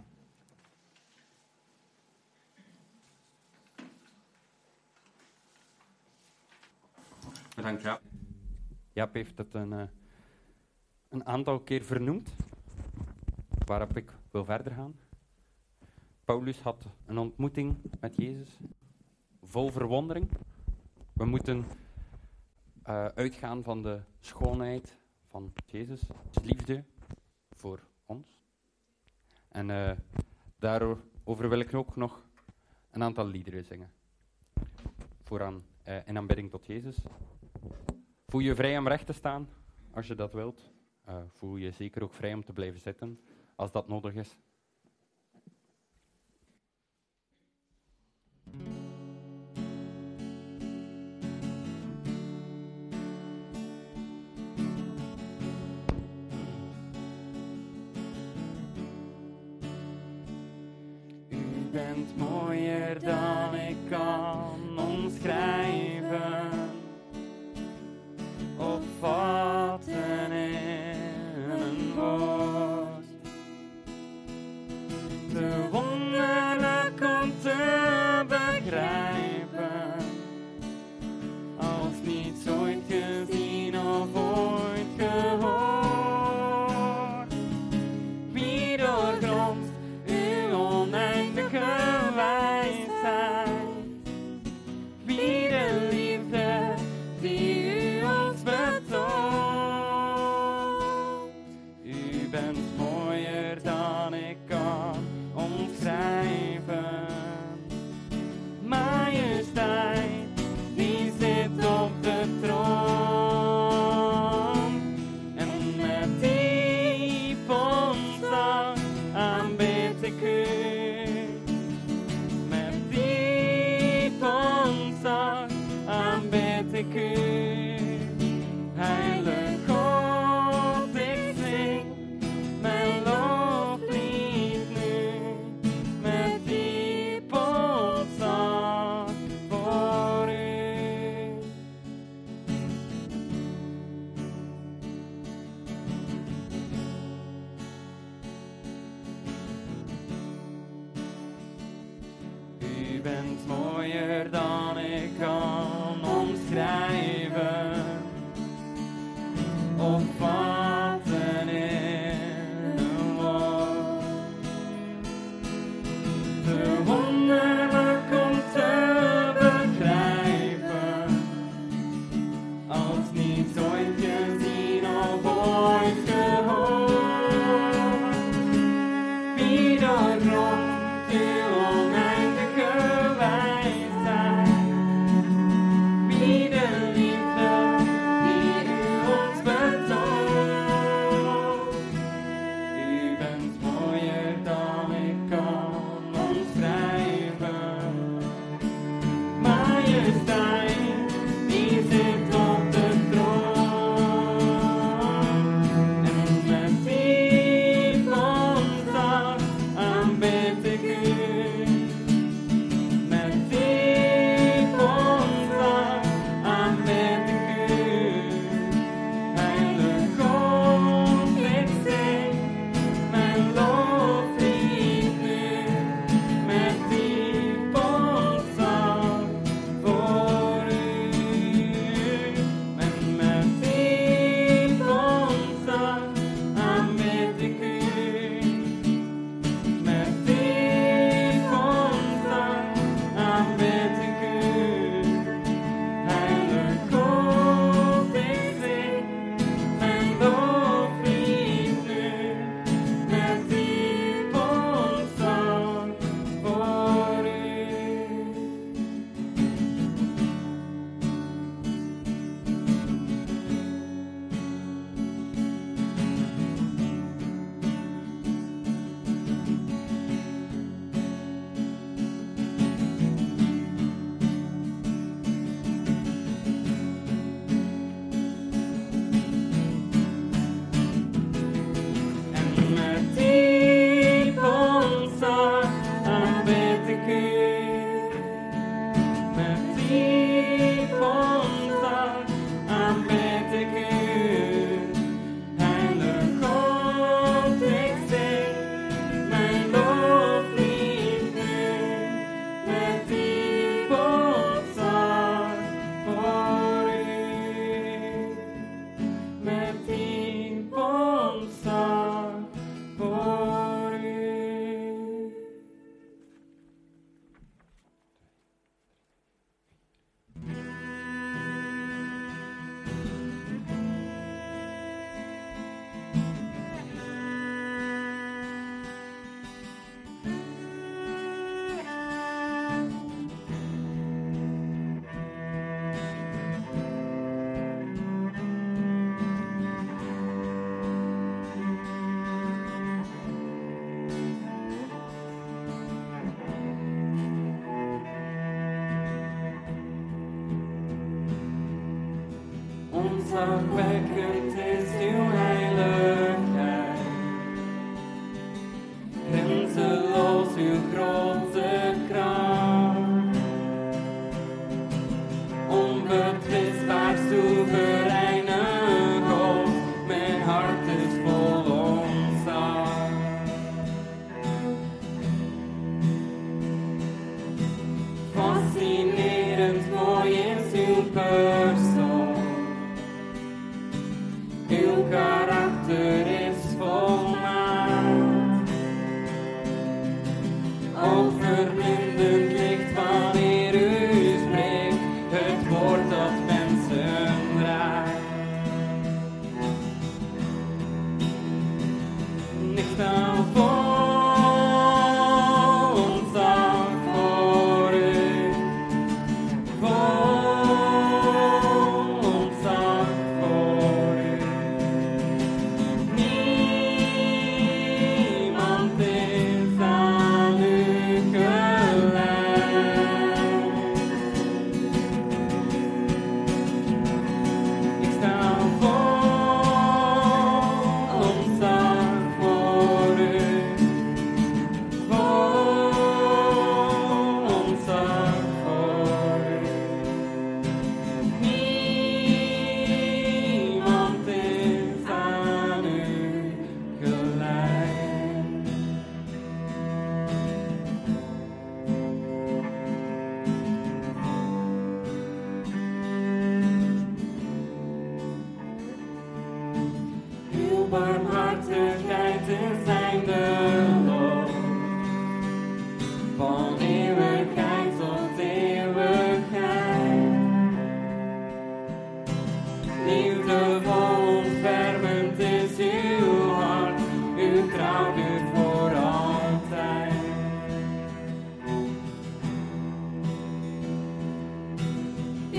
Bedankt, Jaap. Jaap heeft het een, uh, een aantal keer vernoemd, waarop ik wil verder gaan. Paulus had een ontmoeting met Jezus, vol verwondering. We moeten uh, uitgaan van de schoonheid van Jezus, zijn liefde voor ons. En uh, daarover wil ik ook nog een aantal liederen zingen. Vooraan uh, in aanbidding tot Jezus. Voel je vrij om recht te staan, als je dat wilt. Uh, voel je zeker ook vrij om te blijven zitten, als dat nodig is. U bent mooier dan ik kan omschrijven. Of vatten in een woord. Te wonderlijk om te begrijpen. Als niets ooit gezien of ooit gehoord. Wie doorgrondt uw oneindige wijsheid. Wie de liefde die u ons betoont. U bent mooier dan ik kan omschrijven. Maar U bent mooier dan ik kan omschrijven of vatten in een woord. De wonderlijk om te begrijpen, als niet ooit gezien of ooit gehoord. Wie doorgrondt uw oneindige wijsheid, wie de liefde die u ons betoont. U bent mooier dan ik kan omschrijven. Majesteit, die zit op de troon. En met diep ontzag aanbid ik u. Met diep ontzag aanbid ik u. Heilig God, ik zing mijn loflied nu. Met diep ontzag voor u. En met diep ontzag aanbid ik u. Met diep ontzag aanbid ik u. Heilig God, ik zing mijn loflied nu. Met diep ontzag voor u. En met diep ontzag aanbid ik u. Met diep ontzag aanbid ik u. Heilig God, ik zing mijn loflied nu. Met diep ontzag voor u. Met diep ontzag voor u. Ontzagwekkend is uw heiligheid, grenzeloos uw grote kracht, onbetwistbaar soevereine God, mijn hart is vol ontzag. Fascinerend mooi is uw persoon. Uw karakter is volmaakt. Overblindend licht wanneer u spreekt, het woord dat mensen raakt. Niks dan vol ontzag voor u. Vol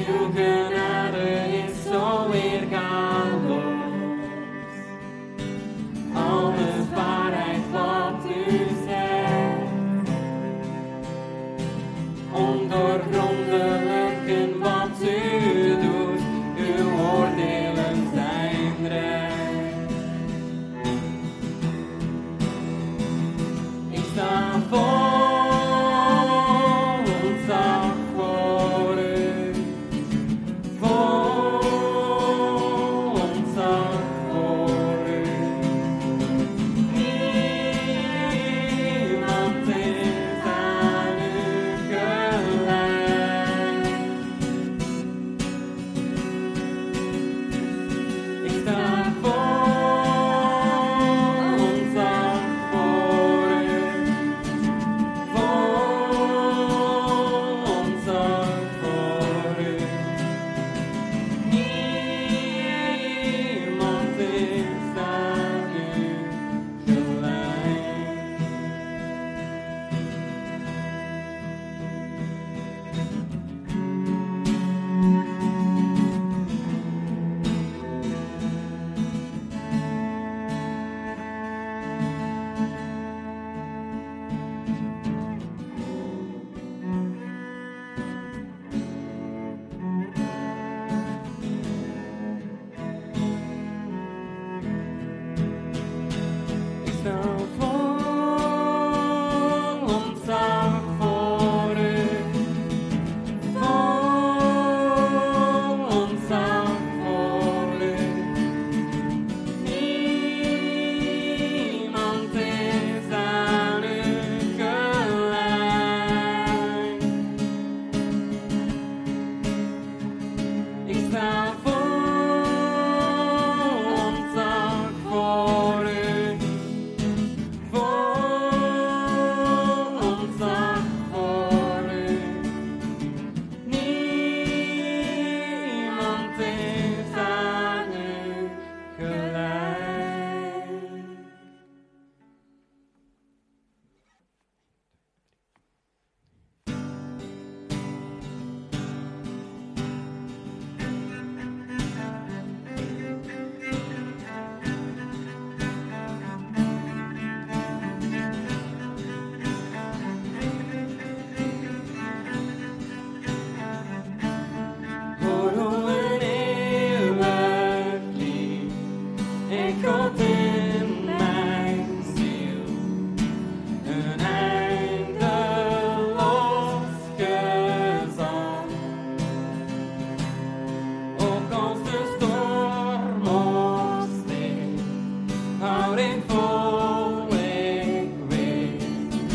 Uw genade is zo weergaloos. Alles waarheid wat u zegt. Ondoorgrondelijk in wat u doet. Uw oordelen zijn recht. Ik sta vol ontzag voor u. Vol ontzag voor u. Niemand is aan u gelijk. Ik sta vol ontzag voor u. Vol ontzag voor u. Niemand is aan u gelijk. Ik sta vol ontzag voor u. Vol ontzag voor u. Niemand is aan u gelijk. Ik sta vol ontzag voor u. Vol ontzag voor u. Niemand is aan u gelijk. Hoor hoe een eeuwig lied echoot in mijn ziel. Een eindeloos gezang. Ook als de storm opsteekt, houd ik vol, ik weet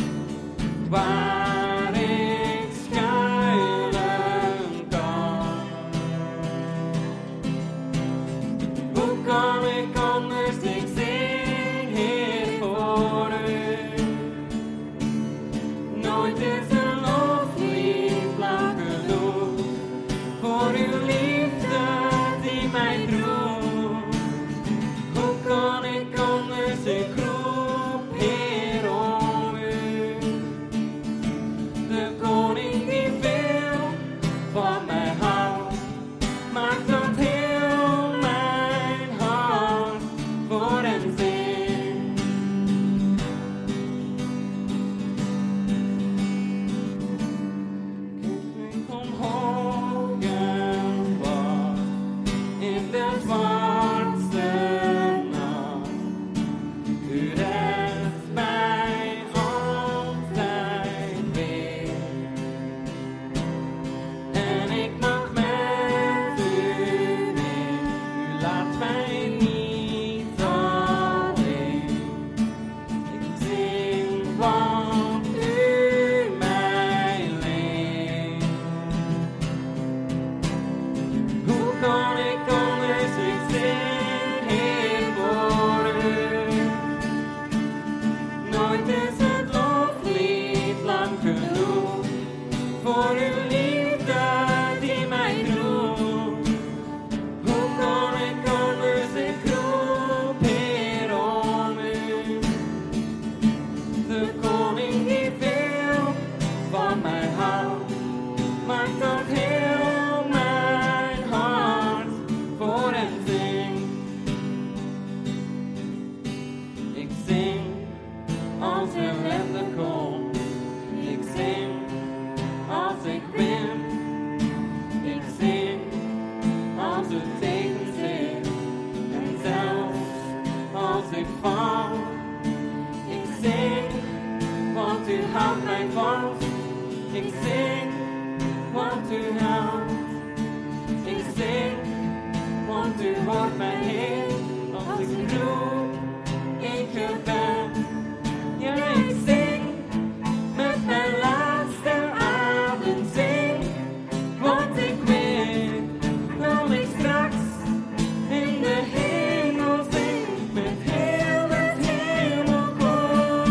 waar ik schuilen kan. Hoe kan ik anders, ik zing Heer voor u. Nooit is een loflied lang genoeg voor uw liefde die mij droeg. Hoe kan ik anders, ik roep Heer om u. De koning die veel van mij houdt, maakt dat heel mijn hart voor hem zingt. Kijk omhoog en wacht in de zwartste nacht. U redt mij altijd weer. En ik mag met u mee. U laat mij niet alleen. Ik zing wat u mij leent. Hoe kan ik anders, ik zing Heer voor u. Nooit is het loflied lang genoeg voor uw liefde die mij droeg. Hoe kan ik anders, ik roep Heer om u. De koning die veel van mij houdt, maakt dat heel mijn ben. Ik zing als het tegenzit en zelfs als ik val. Ik zing, want u houdt mij vast. Ik zing, want u houdt. Ik zing, want u hoort mij heen. Als ik roep in gebed. Ja, ik zing met mijn laatste adem zing. Want ik weet dat ik straks in de hemel zing. Met heel het hemelkoor.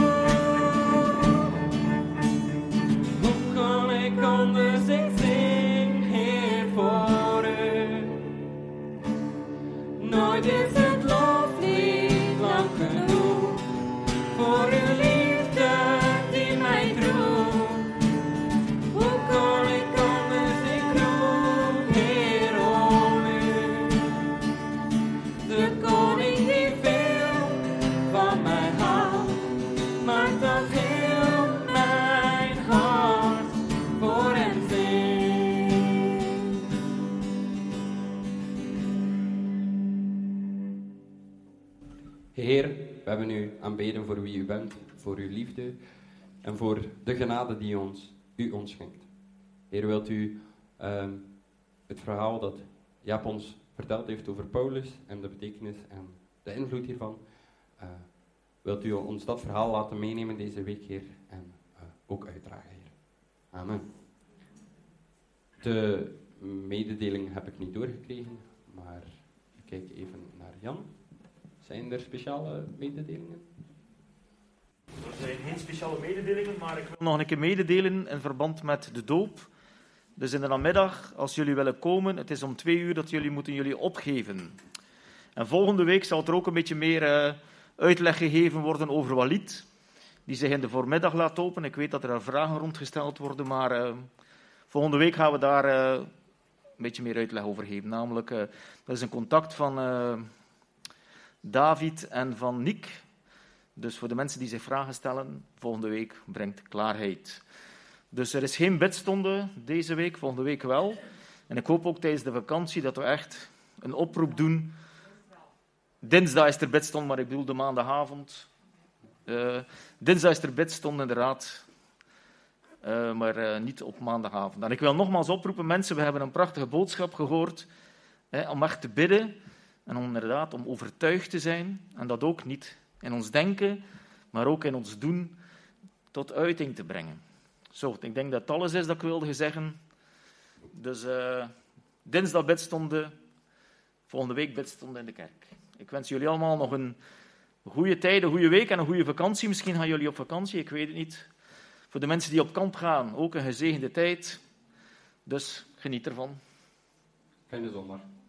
Hoe kan ik anders? Ik zing, Heer, voor u. Nooit is het loflied lang genoeg voor uw liefde die mij droeg. Hoe kan ik anders? Ik roep, Heer, om u. De koning die veel van mij houdt, maakt dat heel mijn hart voor hem zingt. Heer, we hebben u aanbeden voor wie u bent, voor uw liefde en voor de genade die ons, u ons schenkt. Heer, wilt u ehm, het verhaal dat Jaap ons verteld heeft over Paulus en de betekenis en de invloed hiervan, eh, wilt u ons dat verhaal laten meenemen deze week, Heer, en eh, ook uitdragen, Heer. Amen. De mededeling heb ik niet doorgekregen, maar ik kijk even naar Jan. Zijn er speciale mededelingen? Er zijn geen speciale mededelingen, maar ik wil nog een keer mededelen in verband met de doop. Dus in de namiddag, als jullie willen komen, het is om twee uur dat jullie moeten jullie opgeven. En volgende week zal er ook een beetje meer uh, uitleg gegeven worden over Walid, die zich in de voormiddag laat dopen. Ik weet dat er vragen rondgesteld worden, maar uh, volgende week gaan we daar uh, een beetje meer uitleg over geven. Namelijk, uh, dat is een contact van uh, David en van Nick. Dus voor de mensen die zich vragen stellen, volgende week brengt klaarheid. Dus er is geen bidstonde deze week, volgende week wel. En ik hoop ook tijdens de vakantie dat we echt een oproep doen. Dinsdag is er bidstonde, maar ik bedoel de maandagavond. Uh, dinsdag is er bidstonde, inderdaad. Uh, maar uh, niet op maandagavond. En ik wil nogmaals oproepen, mensen, we hebben een prachtige boodschap gehoord. Hè, om echt te bidden. En om inderdaad om overtuigd te zijn. En dat ook niet in ons denken, maar ook in ons doen tot uiting te brengen. Zo, ik denk dat het alles is dat ik wilde zeggen. Dus uh, dinsdag bidstonde, volgende week bidstonde in de kerk. Ik wens jullie allemaal nog een goede tijd, een goede week en een goede vakantie. Misschien gaan jullie op vakantie, ik weet het niet. Voor de mensen die op kamp gaan, ook een gezegende tijd. Dus geniet ervan. Fijne zondag.